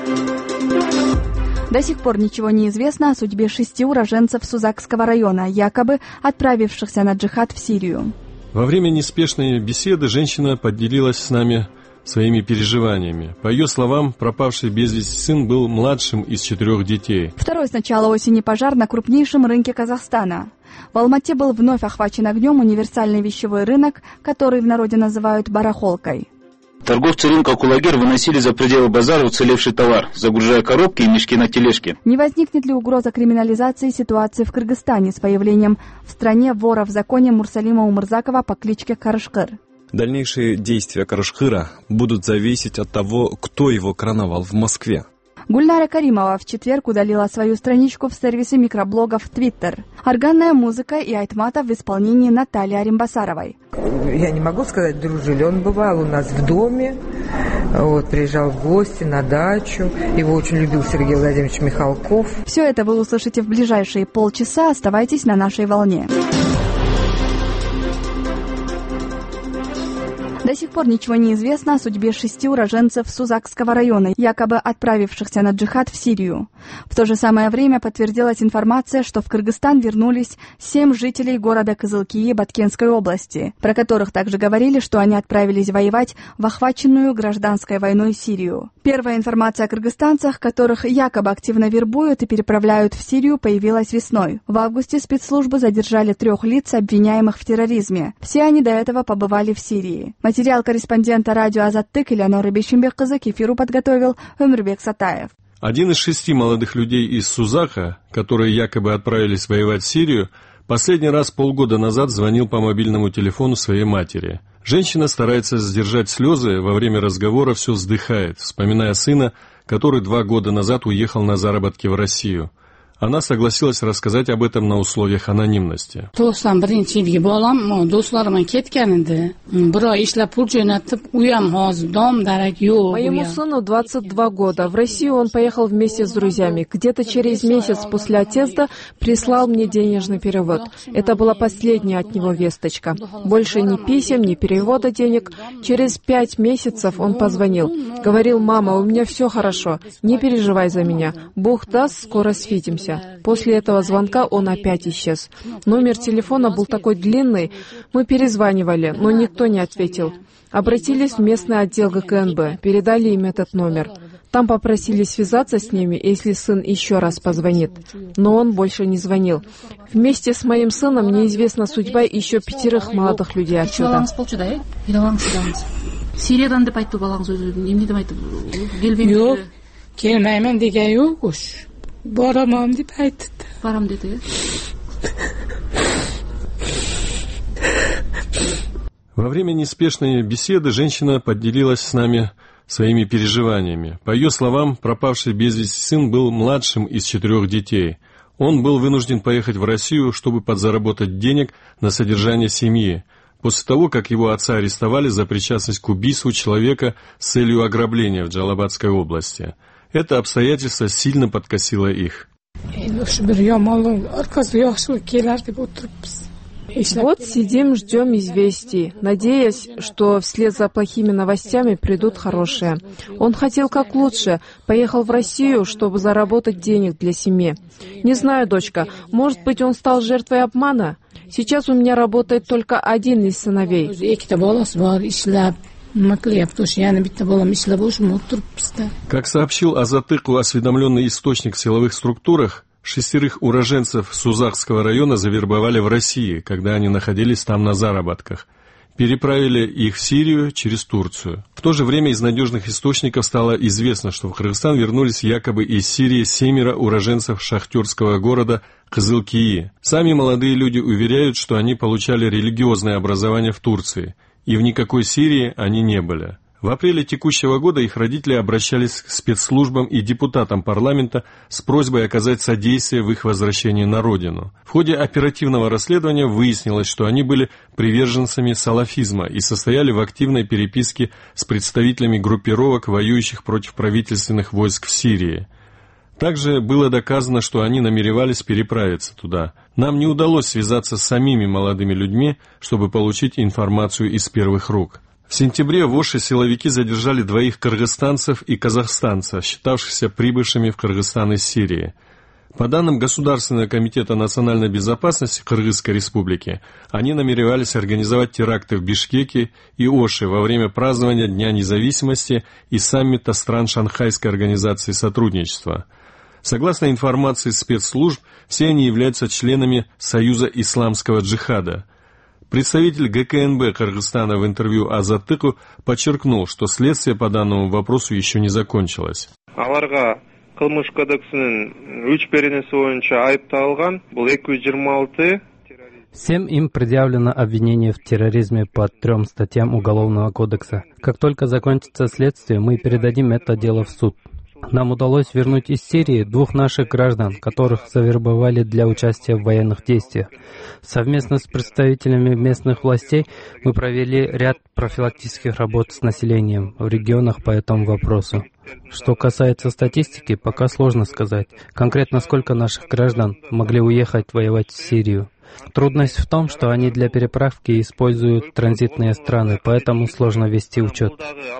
До сих пор ничего не известно о судьбе шести уроженцев Сузакского района, якобы отправившихся на джихад в Сирию. Во время неспешной беседы женщина поделилась с нами своими переживаниями. По ее словам, пропавший без вести сын был младшим из четырех детей. Второй с начала осени пожар на крупнейшем рынке Казахстана. В Алмате был вновь охвачен огнем универсальный вещевой рынок, который в народе называют барахолкой. Торговцы рынка Кулагер выносили за пределы базара уцелевший товар, загружая коробки и мешки на тележке. Не возникнет ли угроза криминализации ситуации в Кыргызстане с появлением в стране вора в законе Мурсалима Умурзакова по кличке Карышкыр? Дальнейшие действия Карышкыра будут зависеть от того, кто его короновал в Москве. Гульнара Каримова в четверг удалила свою страничку в сервисе микроблогов Twitter. Органная музыка и айтматов в исполнении Натальи Аримбасаровой. Я не могу сказать, дружили. Он бывал у нас в доме, вот, приезжал в гости на дачу. Его очень любил Сергей Владимирович Михалков. Все это вы услышите в ближайшие полчаса. Оставайтесь на нашей волне. До сих пор ничего не известно о судьбе шести уроженцев Сузакского района, якобы отправившихся на джихад в Сирию. В то же самое время подтвердилась информация, что в Кыргызстан вернулись семь жителей города Кызылкии Баткенской области, про которых также говорили, что они отправились воевать в охваченную гражданской войной Сирию. Первая информация о кыргызстанцах, которых якобы активно вербуют и переправляют в Сирию, появилась весной. В августе спецслужбы задержали трех лиц, обвиняемых в терроризме. Все они до этого побывали в Сирии. Материал корреспондента радио Азаттык Элеоноры Бейшимбек-кызы к эфиру подготовил Өмүрбек Сатаев. Один из шести молодых людей из Сузака, которые якобы отправились воевать в Сирию, последний раз полгода назад звонил по мобильному телефону своей матери. Женщина старается сдержать слезы, во время разговора все вздыхает, вспоминая сына, который два года назад уехал на заработки в Россию. Она согласилась рассказать об этом на условиях анонимности. Моему сыну двадцать два года. В Россию он поехал вместе с друзьями. Где-то через месяц после отъезда прислал мне денежный перевод. Это была последняя от него весточка. Больше ни писем, ни перевода денег. Через пять месяцев он позвонил. Говорил: «Мама, у меня все хорошо. Не переживай за меня. Бог даст, скоро свидимся». После этого звонка он опять исчез. Номер телефона был такой длинный. Мы перезванивали, но никто не ответил. Обратились в местный отдел гэ ка эн бэ, передали им этот номер. Там попросили связаться с ними, если сын еще раз позвонит. Но он больше не звонил. Вместе с моим сыном неизвестна судьба еще пятерых молодых людей отсюда. Сириядан деп айтты балаңыз өзү, эмне деп айтты? Келбейм. Жок, келмеймин деген жокуш. Барамам деп айтты. Барам деди, э? Во время неспешной беседы женщина поделилась с нами своими переживаниями. По ее словам, пропавший без вести сын был младшим из четырех детей. Он был вынужден поехать в Россию, чтобы подзаработать денег на содержание семьи, после того, как его отца арестовали за причастность к убийству человека с целью ограбления в Джалабадской области. Это обстоятельство сильно подкосило их. Вот сидим, ждем известий, надеясь, что вслед за плохими новостями придут хорошие. Он хотел как лучше, поехал в Россию, чтобы заработать денег для семьи. Не знаю, дочка, может быть, он стал жертвой обмана? Сейчас у меня работает только один из сыновей. Как сообщил Азаттыку осведомленный источник в силовых структурах, шестерых уроженцев Сузакского района завербовали в России, когда они находились там на заработках. Переправили их в Сирию через Турцию. В то же время из надежных источников стало известно, что в Кыргызстан вернулись якобы из Сирии семеро уроженцев шахтерского города Кызылкии. Сами молодые люди уверяют, что они получали религиозное образование в Турции, и в никакой Сирии они не были. В апреле текущего года их родители обращались к спецслужбам и депутатам парламента с просьбой оказать содействие в их возвращении на родину. В ходе оперативного расследования выяснилось, что они были приверженцами салафизма и состояли в активной переписке с представителями группировок, воюющих против правительственных войск в Сирии. Также было доказано, что они намеревались переправиться туда. Нам не удалось связаться с самими молодыми людьми, чтобы получить информацию из первых рук. В сентябре в Оше силовики задержали двоих кыргызстанцев и казахстанца, считавшихся прибывшими в Кыргызстан из Сирии. По данным Государственного комитета национальной безопасности Кыргызской республики, они намеревались организовать теракты в Бишкеке и Оше во время празднования Дня независимости и саммита стран Шанхайской организации сотрудничества. Согласно информации спецслужб, все они являются членами Союза исламского джихада. Представитель ГКНБ Кыргызстана в интервью Азаттыку подчеркнул, что следствие по данному вопросу еще не закончилось. Аларга кылмыш кодексинин үч беренеси боюнча айыпталган. Бул эки жүз жыйырма алты. Всем им предъявлено обвинение в терроризме по трем статьям Уголовного кодекса. Как только закончится следствие, мы передадим это дело в суд. Нам удалось вернуть из Сирии двух наших граждан, которых завербовали для участия в военных действиях. Совместно с представителями местных властей мы провели ряд профилактических работ с населением в регионах по этому вопросу. Что касается статистики, пока сложно сказать, конкретно сколько наших граждан могли уехать воевать в Сирию. Трудность в том, что они для переправки используют транзитные страны, поэтому сложно вести учет.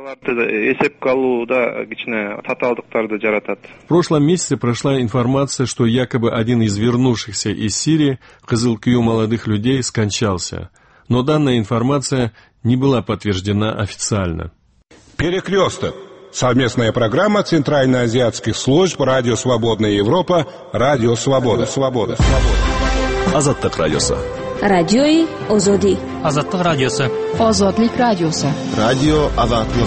В прошлом месяце прошла информация, что якобы один из вернувшихся из Сирии в Кызылкию молодых людей скончался. Но данная информация не была подтверждена официально. Перекресток. Совместная программа Центральноазиатских служб Радио Свободная Европа, Радио Свобода. Свобода. Азаттык радиосу. Радиои Озоди. Азаттык радиосу. Озодлик радиосу. Радио Азаттык.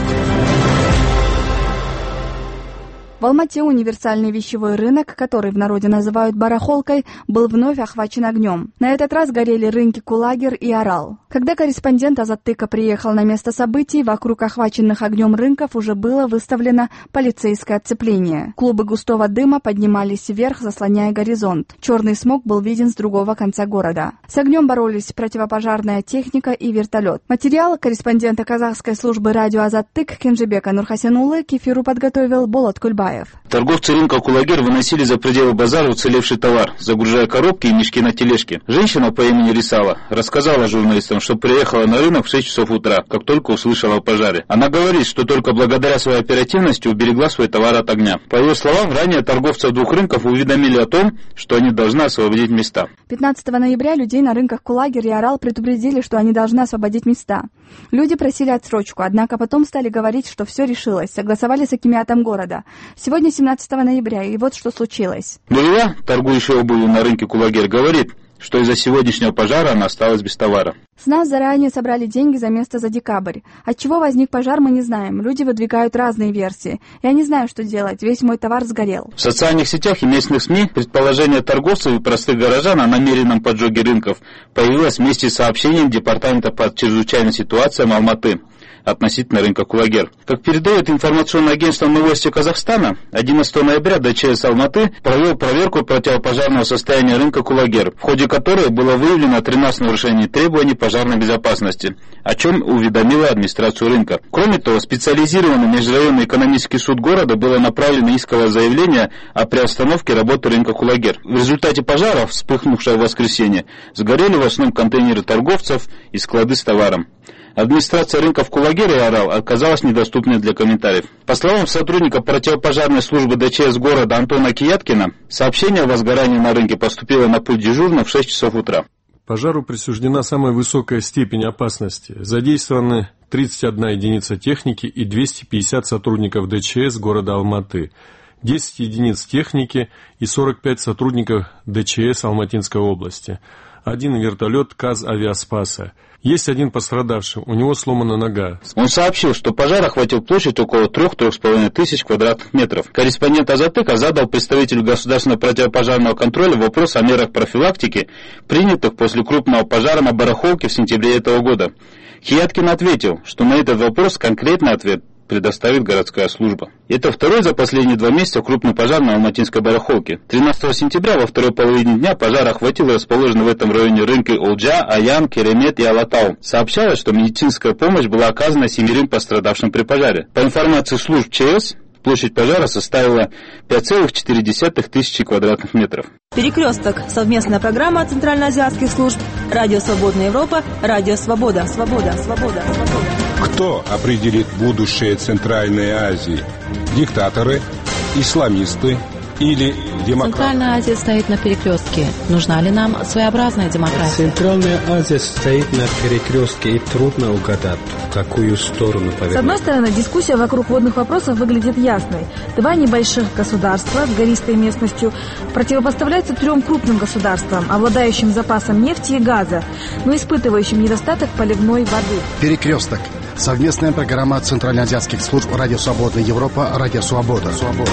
В Алмате универсальный вещевой рынок, который в народе называют барахолкой, был вновь охвачен огнем. На этот раз горели рынки Кулагер и Арал. Когда корреспондент Азаттыка приехал на место событий, вокруг охваченных огнем рынков уже было выставлено полицейское оцепление. Клубы густого дыма поднимались вверх, заслоняя горизонт. Черный смог был виден с другого конца города. С огнем боролись противопожарная техника и вертолет. Материал корреспондента казахской службы радио Азаттык Кенжебека Нурхасянулы к эфиру подготовил Болот Кульбаев. Торговцы рынка Кулагер выносили за пределы базара уцелевший товар, загружая коробки и мешки на тележке. Женщина по имени Рисала рассказала журналистам, что приехала на рынок в шесть часов утра, как только услышала о пожаре. Она говорит, что только благодаря своей оперативности уберегла свой товар от огня. По ее словам, ранее торговцев двух рынков уведомили о том, что они должны освободить места. пятнадцатого ноября людей на рынках Кулагер и Арал предупредили, что они должны освободить места. Люди просили отсрочку, однако потом стали говорить, что все решилось, согласовали с акимиатом города. Сегодня семнадцатого ноября, и вот что случилось. Нулева, торгующая обувью на рынке Кулагер, говорит, что из-за сегодняшнего пожара она осталась без товара. С нас заранее собрали деньги за место за декабрь. От чего возник пожар, мы не знаем. Люди выдвигают разные версии. Я не знаю, что делать. Весь мой товар сгорел. В социальных сетях и местных СМИ предположение торговцев и простых горожан о намеренном поджоге рынков появилось вместе с сообщением Департамента по чрезвычайным ситуациям Алматы. относительно рынка Кулагер. Как передает информационное агентство «Новости Казахстана», одиннадцатого ноября ДЧС Алматы провел проверку противопожарного состояния рынка Кулагер, в ходе которой было выявлено тринадцать нарушений требований пожарной безопасности, о чем уведомила администрацию рынка. Кроме того, специализированный межрайонный экономический суд города было направлено исковое заявление о приостановке работы рынка Кулагер. В результате пожара, вспыхнувшего в воскресенье, сгорели в основном контейнеры торговцев и склады с товаром. Администрация рынка в Кулагере и Орал оказалась недоступной для комментариев. По словам сотрудника противопожарной службы ДЧС города Антона Кияткина, сообщение о возгорании на рынке поступило на пульт дежурного в шесть часов утра. Пожару присуждена самая высокая степень опасности. Задействованы тридцать одна единица техники и двести пятьдесят сотрудников ДЧС города Алматы, десять единиц техники и сорок пять сотрудников ДЧС Алматинской области, один вертолет Казавиаспаса. Есть один пострадавший, у него сломана нога. Он сообщил, что пожар охватил площадь около трех-трех с половиной тысяч квадратных метров. Корреспондент Азатыка задал представителю государственного противопожарного контроля вопрос о мерах профилактики, принятых после крупного пожара на барахолке в сентябре этого года. Кияткин ответил, что на этот вопрос конкретный ответ предоставит городская служба. Это второй за последние два месяца крупный пожар на Алматинской барахолке. тринадцатого сентября во второй половине дня пожар охватил расположенные в этом районе рынки Олджа, Аян, Керемет и Алатау. Сообщалось, что медицинская помощь была оказана семерым пострадавшим при пожаре. По информации служб ЧС, площадь пожара составила пять целых четыре десятых тысячи квадратных метров. Перекресток. Совместная программа центральноазиатских служб. Радио Свободная Европа. Радио Свобода. Свобода. Свобода. Свобода. Кто определит будущее Центральной Азии? Диктаторы, исламисты или демократы? Центральная Азия стоит на перекрестке. Нужна ли нам своеобразная демократия? Центральная Азия стоит на перекрестке, и трудно угадать, в какую сторону повернуть. С одной стороны, дискуссия вокруг водных вопросов выглядит ясной. Два небольших государства с гористой местностью противопоставляются трем крупным государствам, обладающим запасом нефти и газа, но испытывающим недостаток поливной воды. Перекресток. Совместная программа центральноазиатских служб «Радио Свободная Европа», «Радио Свобода». Свобода.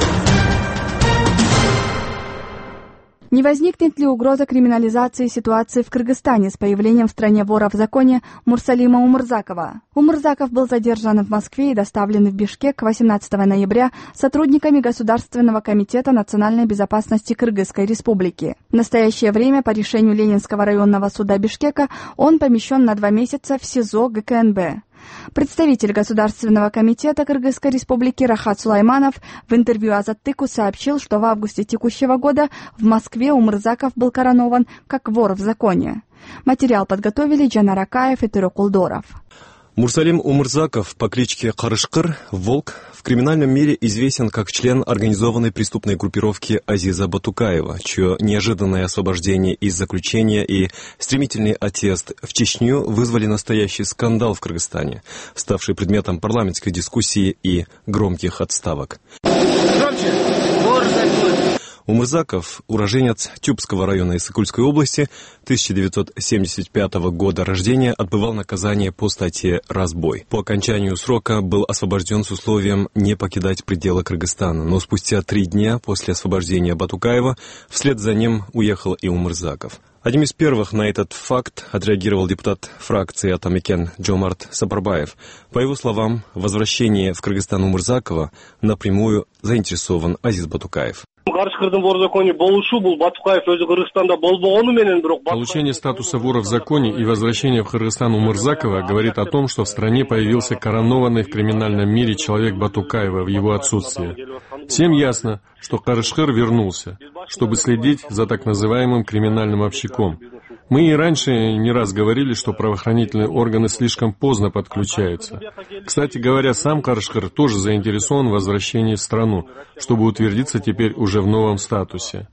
Не возникнет ли угроза криминализации ситуации в Кыргызстане с появлением в стране вора в законе Мурсалима Умурзакова? Умурзаков был задержан в Москве и доставлен в Бишкек восемнадцатого ноября сотрудниками Государственного комитета национальной безопасности Кыргызской республики. В настоящее время по решению Ленинского районного суда Бишкека он помещен на два месяца в СИЗО ГКНБ. Представитель Государственного комитета Кыргызской республики Рахат Сулайманов в интервью Азаттыку сообщил, что в августе текущего года в Москве Умурзаков был коронован как вор в законе. Материал подготовили Джанар Акаев и Турек Улдоров. Мурсалим Умурзаков по кличке Карышкыр, Волк, в криминальном мире известен как член организованной преступной группировки Азиза Батукаева, чье неожиданное освобождение из заключения и стремительный отъезд в Чечню вызвали настоящий скандал в Кыргызстане, ставший предметом парламентской дискуссии и громких отставок. Громче! Умурзаков, уроженец Тюбского района Иссыкульской области, тысяча девятьсот семьдесят пятого года рождения, отбывал наказание по статье «Разбой». По окончанию срока был освобожден с условием не покидать пределы Кыргызстана, но спустя три дня после освобождения Батукаева вслед за ним уехал и Умурзаков. Одним из первых на этот факт отреагировал депутат фракции Атамекен Джомарт Сапарбаев. По его словам, в возвращении в Кыргызстан Умурзакова напрямую заинтересован Азиз Батукаев. Получение статуса вора в законе и возвращение в Кыргызстан Умурзакова говорит о том, что в стране появился коронованный в криминальном мире человек Батукаева в его отсутствие. Всем ясно, что Карышкыр вернулся, чтобы следить за так называемым криминальным общаком. Мы и раньше не раз говорили, что правоохранительные органы слишком поздно подключаются. Кстати говоря, сам Карышкыр тоже заинтересован в возвращении в страну, чтобы утвердиться теперь уже в новом статусе.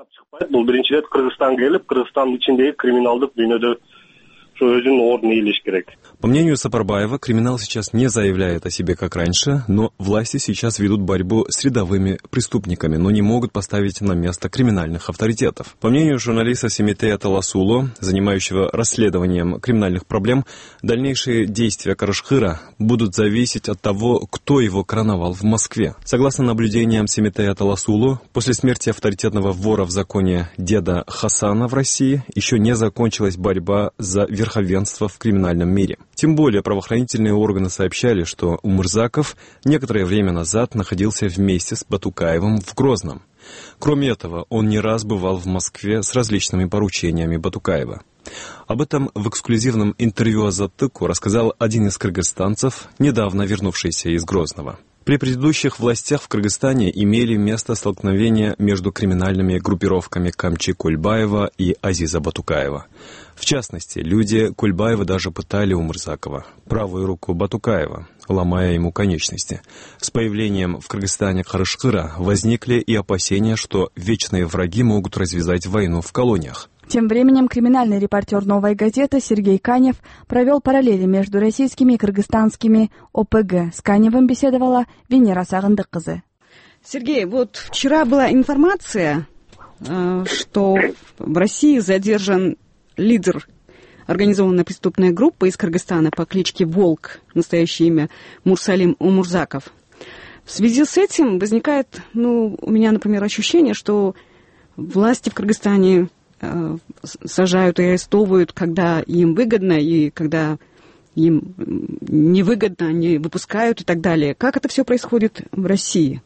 По мнению Сапарбаева, криминал сейчас не заявляет о себе как раньше, но власти сейчас ведут борьбу с рядовыми преступниками, но не могут поставить на место криминальных авторитетов. По мнению журналиста Семитея Таласулу, занимающего расследованием криминальных проблем, дальнейшие действия Карышкыра будут зависеть от того, кто его короновал в Москве. Согласно наблюдениям Семитея Таласулу, после смерти авторитетного вора в законе деда Хасана в России еще не закончилась борьба за верховенство верховенства в криминальном мире. Тем более правоохранительные органы сообщали, что Умурзаков некоторое время назад находился вместе с Батукаевым в Грозном. Кроме этого, он не раз бывал в Москве с различными поручениями Батукаева. Об этом в эксклюзивном интервью Азаттыку рассказал один из кыргызстанцев, недавно вернувшийся из Грозного. При предыдущих властях в Кыргызстане имели место столкновения между криминальными группировками Камчи Кульбаева и Азиза Батукаева. В частности, люди Кульбаева даже пытали Умурзакова, правую руку Батукаева, ломая ему конечности. С появлением в Кыргызстане Карышкыра возникли и опасения, что вечные враги могут развязать войну в колониях. Тем временем криминальный репортер «Новой газеты» Сергей Канев провел параллели между российскими и кыргызстанскими О П Г. С Каневым беседовала Венера Сагындыккызы. Сергей, вот вчера была информация, что в России задержан лидер организованной преступной группы из Кыргызстана по кличке Волк, настоящее имя Мурсалим Умурзаков. В связи с этим возникает, ну, у меня, например, ощущение, что власти в Кыргызстане сажают и арестовывают, когда им выгодно, и когда им невыгодно, они выпускают и так далее. Как это все происходит в России?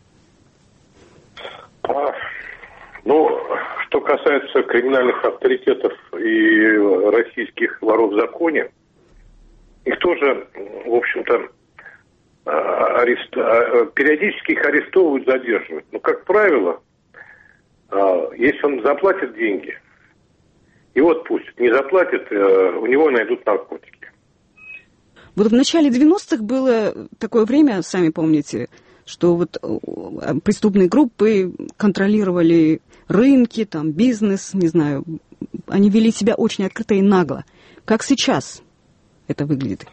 А, ну, что касается криминальных авторитетов и российских воров в законе, их тоже, в общем-то, арест... периодически их арестовывают, задерживают. Но, как правило, если он заплатит деньги, его отпустят. Не заплатят, у него найдут наркотики. Вот в начале девяностых было такое время, сами помните, что вот преступные группы контролировали рынки, там, бизнес, не знаю. Они вели себя очень открыто и нагло. Как сейчас это выглядит?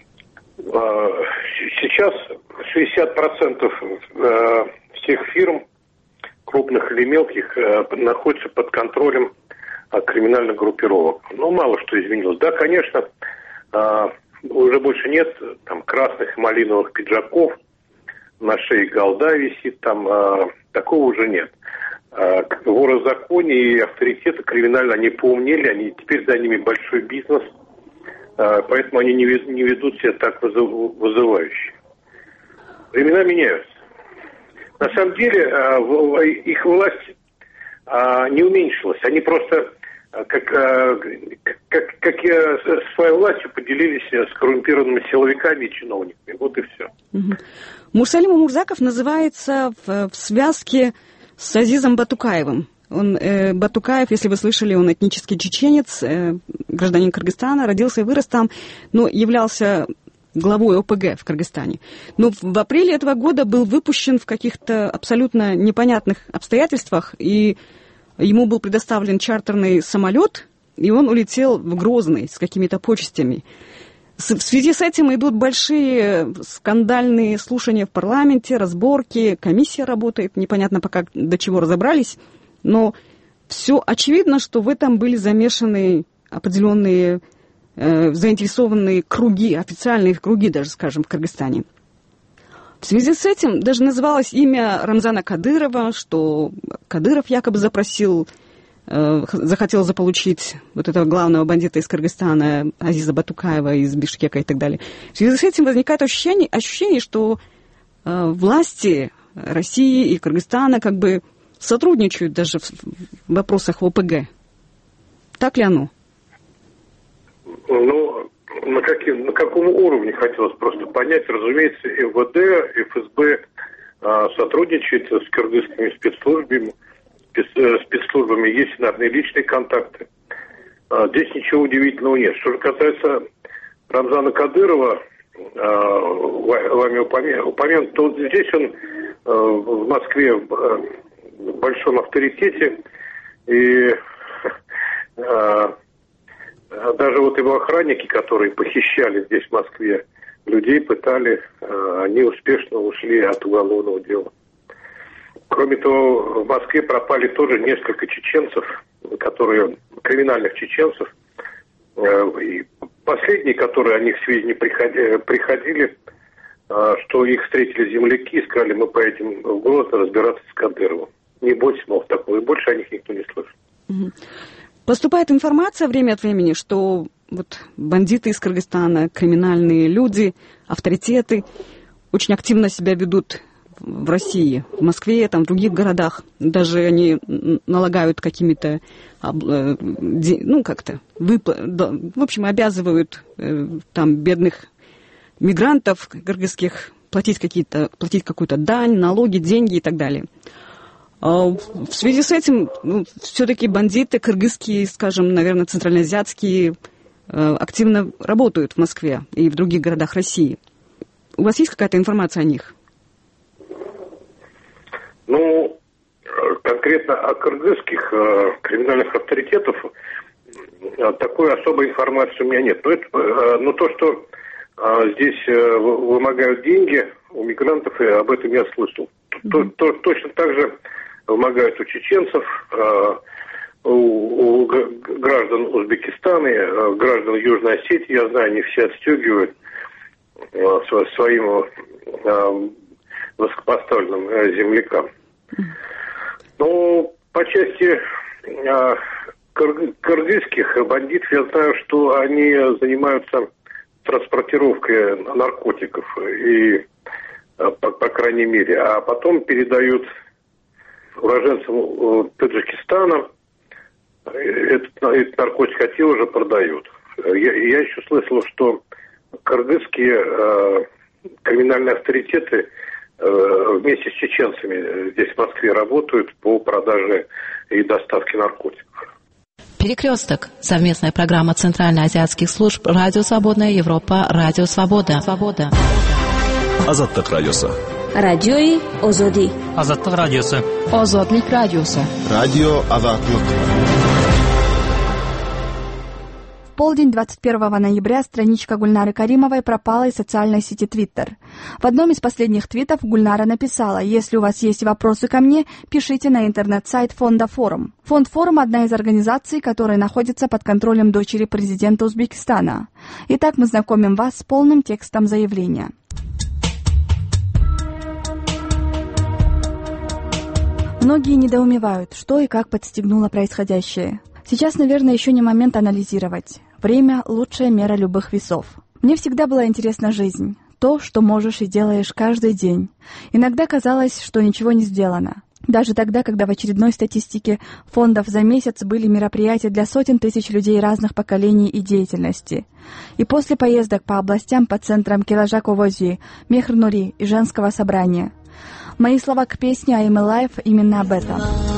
Сейчас шестьдесят процентов всех фирм, крупных или мелких, находятся под контролем криминальных группировок. Ну, мало что изменилось. Да, конечно, уже больше нет там красных и малиновых пиджаков, на шее голда висит, там такого уже нет. Воры в законе и авторитеты криминальные, они поумнели, они теперь за ними большой бизнес, поэтому они не ведут себя так вызывающе. Времена меняются. На самом деле их власть не уменьшилась, они просто как, как, как своей властью поделились с коррумпированными силовиками и чиновниками. Вот и все. Угу. Мурсалим Умурзаков называется в, в связке с Азизом Батукаевым. Он, э, Батукаев, если вы слышали, он этнический чеченец, э, гражданин Кыргызстана, родился и вырос там, но являлся главой О П Г в Кыргызстане. Но в апреле этого года был выпущен в каких-то абсолютно непонятных обстоятельствах, и ему был предоставлен чартерный самолет, и он улетел в Грозный с какими-то почестями. В связи с этим идут большие скандальные слушания в парламенте, разборки, комиссия работает, непонятно пока до чего разобрались, но все очевидно, что в этом были замешаны определенные э, заинтересованные круги, официальные круги даже, скажем, в Кыргызстане. В связи с этим даже называлось имя Рамзана Кадырова, что Кадыров якобы запросил, э, захотел заполучить вот этого главного бандита из Кыргызстана, Азиза Батукаева из Бишкека и так далее. В связи с этим возникает ощущение, ощущение что э, власти России и Кыргызстана как бы сотрудничают даже в, в вопросах О П Г. Так ли оно? Ну, на, каким, на каком уровне хотелось просто понять. Разумеется, Эм Вэ Дэ, Эф Эс Бэ а, сотрудничает с кыргызскими спецслужбами, спец, спецслужбами, есть, наверное, личные контакты. А, здесь ничего удивительного нет. Что же касается Рамзана Кадырова, а, вами упомянут, то здесь он а, в Москве в большом авторитете, и а, даже вот его охранники, которые похищали здесь, в Москве, людей пытали, они успешно ушли от уголовного дела. Кроме того, в Москве пропали тоже несколько чеченцев, которые, криминальных чеченцев. И последние, которые о них сведения приходили, приходили, что их встретили земляки и сказали, мы поедем в Грозно разбираться с Кадыровым. Не бойся, мол, такого. И больше о них никто не слышит. Поступает информация время от времени, что вот бандиты из Кыргызстана, криминальные люди, авторитеты очень активно себя ведут в России, в Москве, там, в других городах. Даже они налагают какими-то, ну, как-то, в общем, обязывают там бедных мигрантов кыргызских платить какие-то, платить какую-то дань, налоги, деньги и так далее. В связи с этим, ну, все-таки бандиты кыргызские, скажем, наверное, центральноазиатские, активно работают в Москве и в других городах России. У вас есть какая-то информация о них? Ну, конкретно о кыргызских э, криминальных авторитетах э, такой особой информации у меня нет. Но, это, э, но то, что э, здесь э, вымогают деньги у мигрантов, и об этом я слышал. То, то, точно так же вымогают у чеченцев, э, у, у граждан Узбекистана, э, граждан Южной Осетии. Я знаю, они все отстегивают э, своим э, высокопоставленным э, землякам. Ну, по части э, кыр- кыргызских бандитов я знаю, что они занимаются транспортировкой наркотиков, и, э, по, по крайней мере, а потом передают уроженцам э, Таджикистана. Этот, этот наркотик а те уже продают. Я, я еще слышал, что кыргызские э, криминальные авторитеты вместе с чеченцами здесь в Москве работают по продаже и доставке наркотиков. Перекресток. Совместная программа Центральноазиатских служб Радио Свободная Европа, Радио Свобода. Свобода. Азаттык радиосы. Радиои Озоди. Азаттык радиосы. Озодлик радиосы. Радио Азаттык. В полдень двадцать первого ноября страничка Гульнары Каримовой пропала из социальной сети Twitter. В одном из последних твитов Гульнара написала: «Если у вас есть вопросы ко мне, пишите на интернет-сайт фонда «Форум». Фонд «Форум» — одна из организаций, которая находится под контролем дочери президента Узбекистана. Итак, мы знакомим вас с полным текстом заявления. Многие недоумевают, что и как подстегнуло происходящее. Сейчас, наверное, еще не момент анализировать. Время – лучшая мера любых весов. Мне всегда была интересна жизнь. То, что можешь и делаешь каждый день. Иногда казалось, что ничего не сделано. Даже тогда, когда в очередной статистике фондов за месяц были мероприятия для сотен тысяч людей разных поколений и деятельности. И после поездок по областям, по центрам Келажак-Овози, Мехр-Нури и женского собрания. Мои слова к песне «I'm Alive» именно об этом.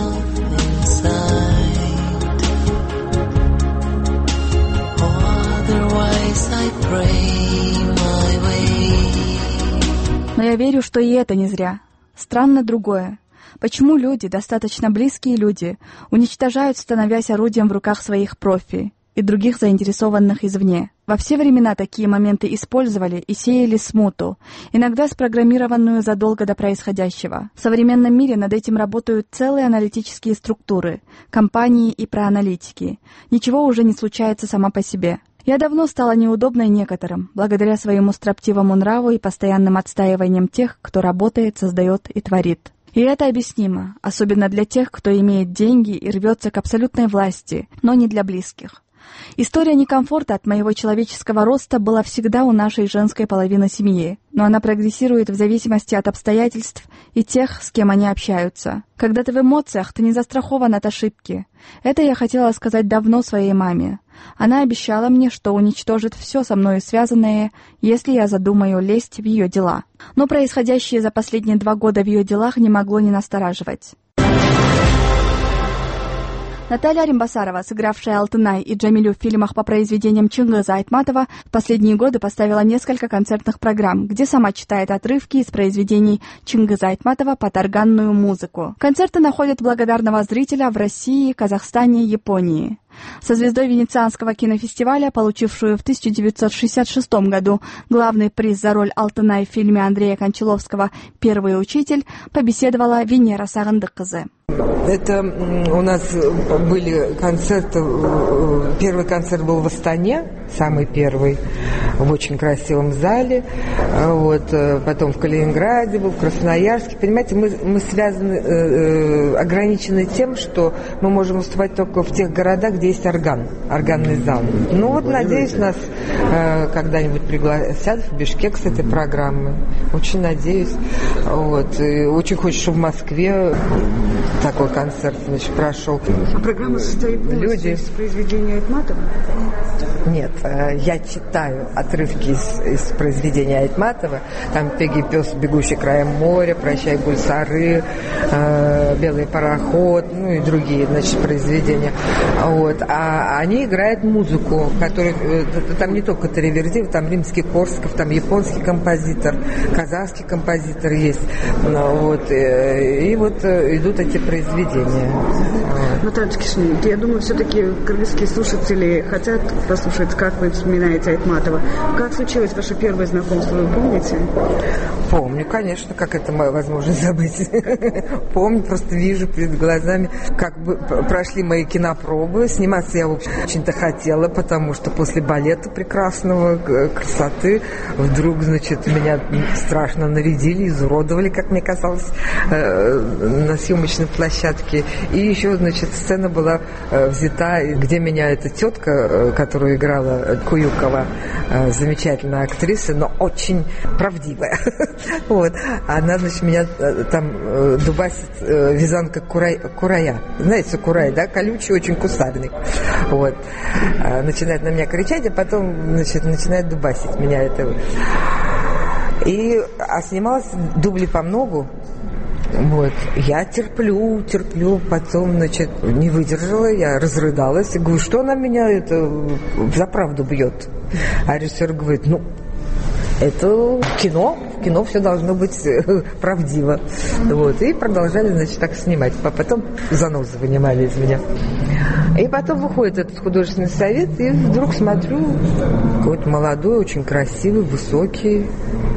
Но я верю, что и это не зря. Странно другое. Почему люди, достаточно близкие люди, уничтожают, становясь орудием в руках своих профи и других заинтересованных извне? Во все времена такие моменты использовали и сеяли смуту, иногда спрограммированную задолго до происходящего. В современном мире над этим работают целые аналитические структуры, компании и проаналитики. Ничего уже не случается само по себе. Я давно стала неудобной некоторым, благодаря своему строптивому нраву и постоянным отстаиваниям тех, кто работает, создает и творит. И это объяснимо, особенно для тех, кто имеет деньги и рвется к абсолютной власти, но не для близких. История некомфорта от моего человеческого роста была всегда у нашей женской половины семьи, но она прогрессирует в зависимости от обстоятельств и тех, с кем они общаются. Когда ты в эмоциях, ты не застрахован от ошибки. Это я хотела сказать давно своей маме. Она обещала мне, что уничтожит все со мною связанное, если я задумаю лезть в ее дела. Но происходящее за последние два года в ее делах не могло не настораживать. Наталья Аримбасарова, сыгравшая Алтынай и Джамилю в фильмах по произведениям Чингиза Айтматова, в последние годы поставила несколько концертных программ, где сама читает отрывки из произведений Чингиза Айтматова под органную музыку. Концерты находят благодарного зрителя в России, Казахстане и Японии. Со звездой Венецианского кинофестиваля, получившую в тысяча девятьсот шестьдесят шестом году главный приз за роль Алтынай в фильме Андрея Кончаловского «Первый учитель», побеседовала Венера Сагындыккызы. Это у нас были концерты. Первый концерт был в Астане, самый первый. в очень красивом зале. Вот. Потом в Калининграде был, в Красноярске. Понимаете, мы, мы связаны, э, ограничены тем, что мы можем выступать только в тех городах, где есть орган, органный зал. Ну вот, надеюсь, нас э, когда-нибудь пригласят в Бишкек с этой программы. Очень надеюсь. Вот. И очень хочется, чтобы в Москве такой концерт, значит, прошел. А программа состоит Люди... из произведения Айтматова? Нет, я читаю отрывки из, из произведения Айтматова. Там «Пегий пес, бегущий краем моря», «Прощай, Гульсары», э, «Белый пароход», ну и другие, значит, произведения. Вот. А они играют музыку, которую, там не только Таривердиев, там римский Корсков, там японский композитор, казахский композитор есть. Вот. И, и вот идут эти произведения. Наталья Кишин, я думаю, все-таки кыргызские слушатели хотят послушать, как вы вспоминаете Айтматова. Как случилось ваше первое знакомство, вы помните? Помню, конечно, как это возможно забыть. Помню, просто вижу перед глазами, как бы прошли мои кинопробы. Сниматься я, в общем, очень-то хотела, потому что после балета прекрасного, красоты, вдруг, значит, меня страшно нарядили, изуродовали, как мне казалось, на съемочной площадке. И еще, значит, сцена была взята, где меня эта тетка, которую играла Куюкова, замечательная актриса, но очень правдивая. Вот. Она, значит, меня там дубасит вязанка курай, курая. Знаете, курай, да? Колючий, очень кусарный. Вот. Начинает на меня кричать, а потом, значит, начинает дубасить меня это. И, а снималась дубли по многу. Вот. Я терплю, терплю, потом, значит, не выдержала, я разрыдалась и говорю, что она меня это за правду бьет. А режиссер говорит, ну, это кино, в кино все должно быть правдиво. Вот. И продолжали, значит, так снимать. А потом занозы вынимали из меня. И потом выходит этот художественный совет, и вдруг смотрю, какой-то молодой, очень красивый, высокий,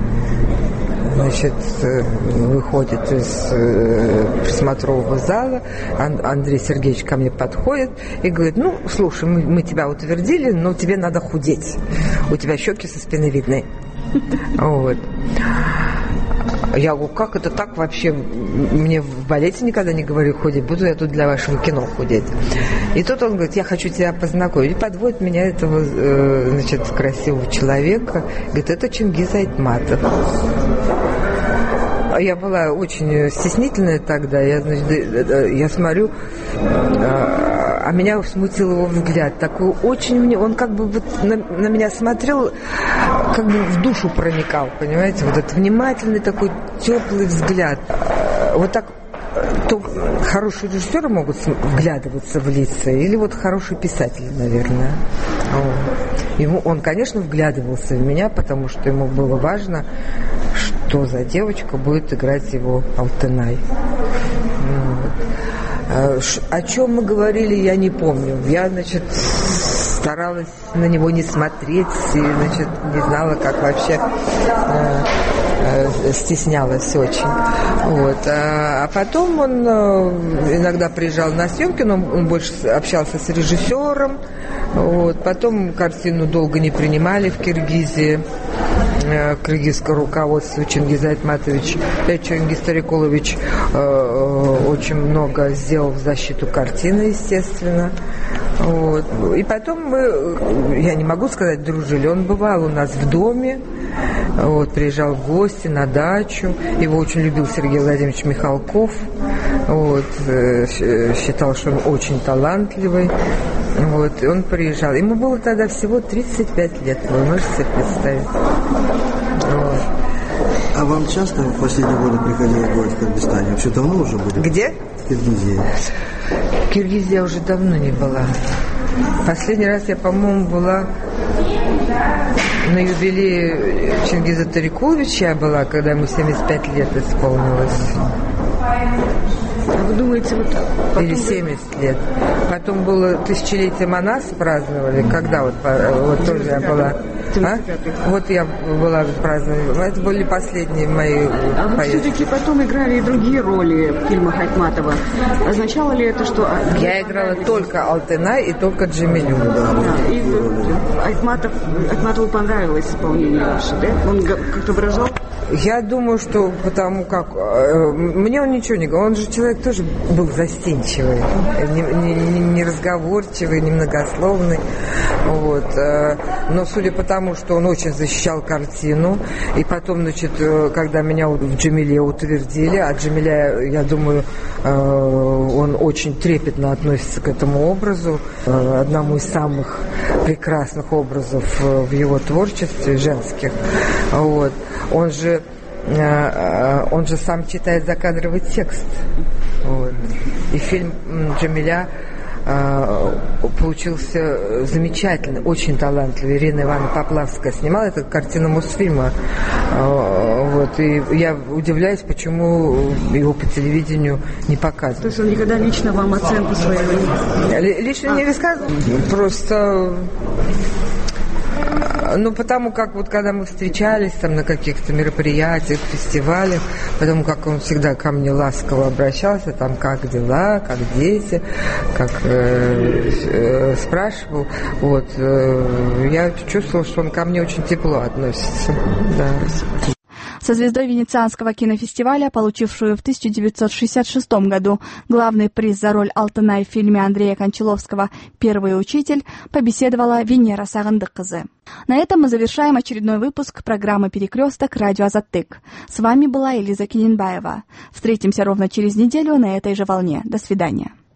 значит, выходит из э, просмотрового зала. Ан- Андрей Сергеевич ко мне подходит и говорит, ну, слушай, мы, мы тебя утвердили, но тебе надо худеть. У тебя щеки со спины видны. Вот. Я говорю, как это так вообще? Мне в балете никогда не говорили худеть, буду я тут для вашего кино худеть. И тут он говорит, я хочу тебя познакомить. И подводит меня этого, э, значит, красивого человека. Говорит, это Чингиз Айтматов. Я была очень стеснительная тогда. Я, значит, я смотрю, а меня смутил его взгляд. Такой очень мне, он как бы вот на, на меня смотрел, как бы в душу проникал, понимаете? Вот этот внимательный такой теплый взгляд. Вот так то хорошие режиссеры могут вглядываться в лица, или вот хороший писатель, наверное. Ему, он, конечно, вглядывался в меня, потому что ему было важно, что за девочка будет играть его Алтынай. Вот. О чем мы говорили, я не помню. Я, значит, старалась на него не смотреть и, значит, не знала, как вообще, э, э, стеснялась очень. Вот. А, а потом он э, иногда приезжал на съемки, но он больше общался с режиссером. Вот. Потом картину долго не принимали в Киргизии. Кыргызское руководство Чингиз Айтматович, Чингиз Тарикулович э, очень много сделал в защиту картины, естественно. Вот. И потом мы, я не могу сказать, дружили. Он бывал у нас в доме, вот, приезжал в гости на дачу. Его очень любил Сергей Владимирович Михалков. Вот, считал, что он очень талантливый. Вот, и он приезжал. Ему было тогда всего тридцать пять лет. Вы можете себе представить? Вот. А вам часто в последние годы приходилось бывать в Кыргызстане? Вообще давно уже были? Где? В Киргизии. В Киргизии я уже давно не была. Последний раз я, по-моему, была на юбилее Чингиза Тарикуловича, я была, когда ему семьдесят пять лет исполнилось. А вы думаете, вот потом... Или семьдесят лет. Потом было тысячелетие Манас праздновали. Когда вот, вот тоже я была? А? Вот я была в праздновании. Это были последние мои А вы все-таки потом играли и другие роли в фильмах Айтматова. Означало ли это, что... Я играла только Алтынай и только Джамилю. Да, и Айтматов, Айтматову понравилось исполнение ваше, да? Он как-то выражал? Я думаю, что потому как... Э, мне он ничего не говорил. Он же человек тоже был застенчивый, не, не, не разговорчивый, немногословный. Вот. Э, но судя по тому, что он очень защищал картину, и потом, значит, когда меня в Джамиле утвердили, а Джамиля, я думаю, э, он очень трепетно относится к этому образу, э, одному из самых прекрасных образов в его творчестве, женских. Вот. Он же, он же сам читает закадровый текст. Вот. И фильм «Джамиля» получился замечательный, очень талантливый. Ирина Ивановна Поплавская снимала эту картину Мосфильма. Вот. И я удивляюсь, почему его по телевидению не показывают. То есть он никогда лично вам оценку свою... Лично а. не рассказывал. Просто... Ну, потому как вот когда мы встречались там на каких-то мероприятиях, фестивалях, потому как он всегда ко мне ласково обращался, там, как дела, как дети, как э, э, спрашивал, вот, э, я чувствовала, что он ко мне очень тепло относится, да. Со звездой Венецианского кинофестиваля, получившую в тысяча девятьсот шестьдесят шестом году главный приз за роль Алтынай в фильме Андрея Кончаловского «Первый учитель», побеседовала Венера Сагындыккызы. На этом мы завершаем очередной выпуск программы «Перекресток» радио Азаттык. С вами была Элиза Киненбаева. Встретимся ровно через неделю на этой же волне. До свидания.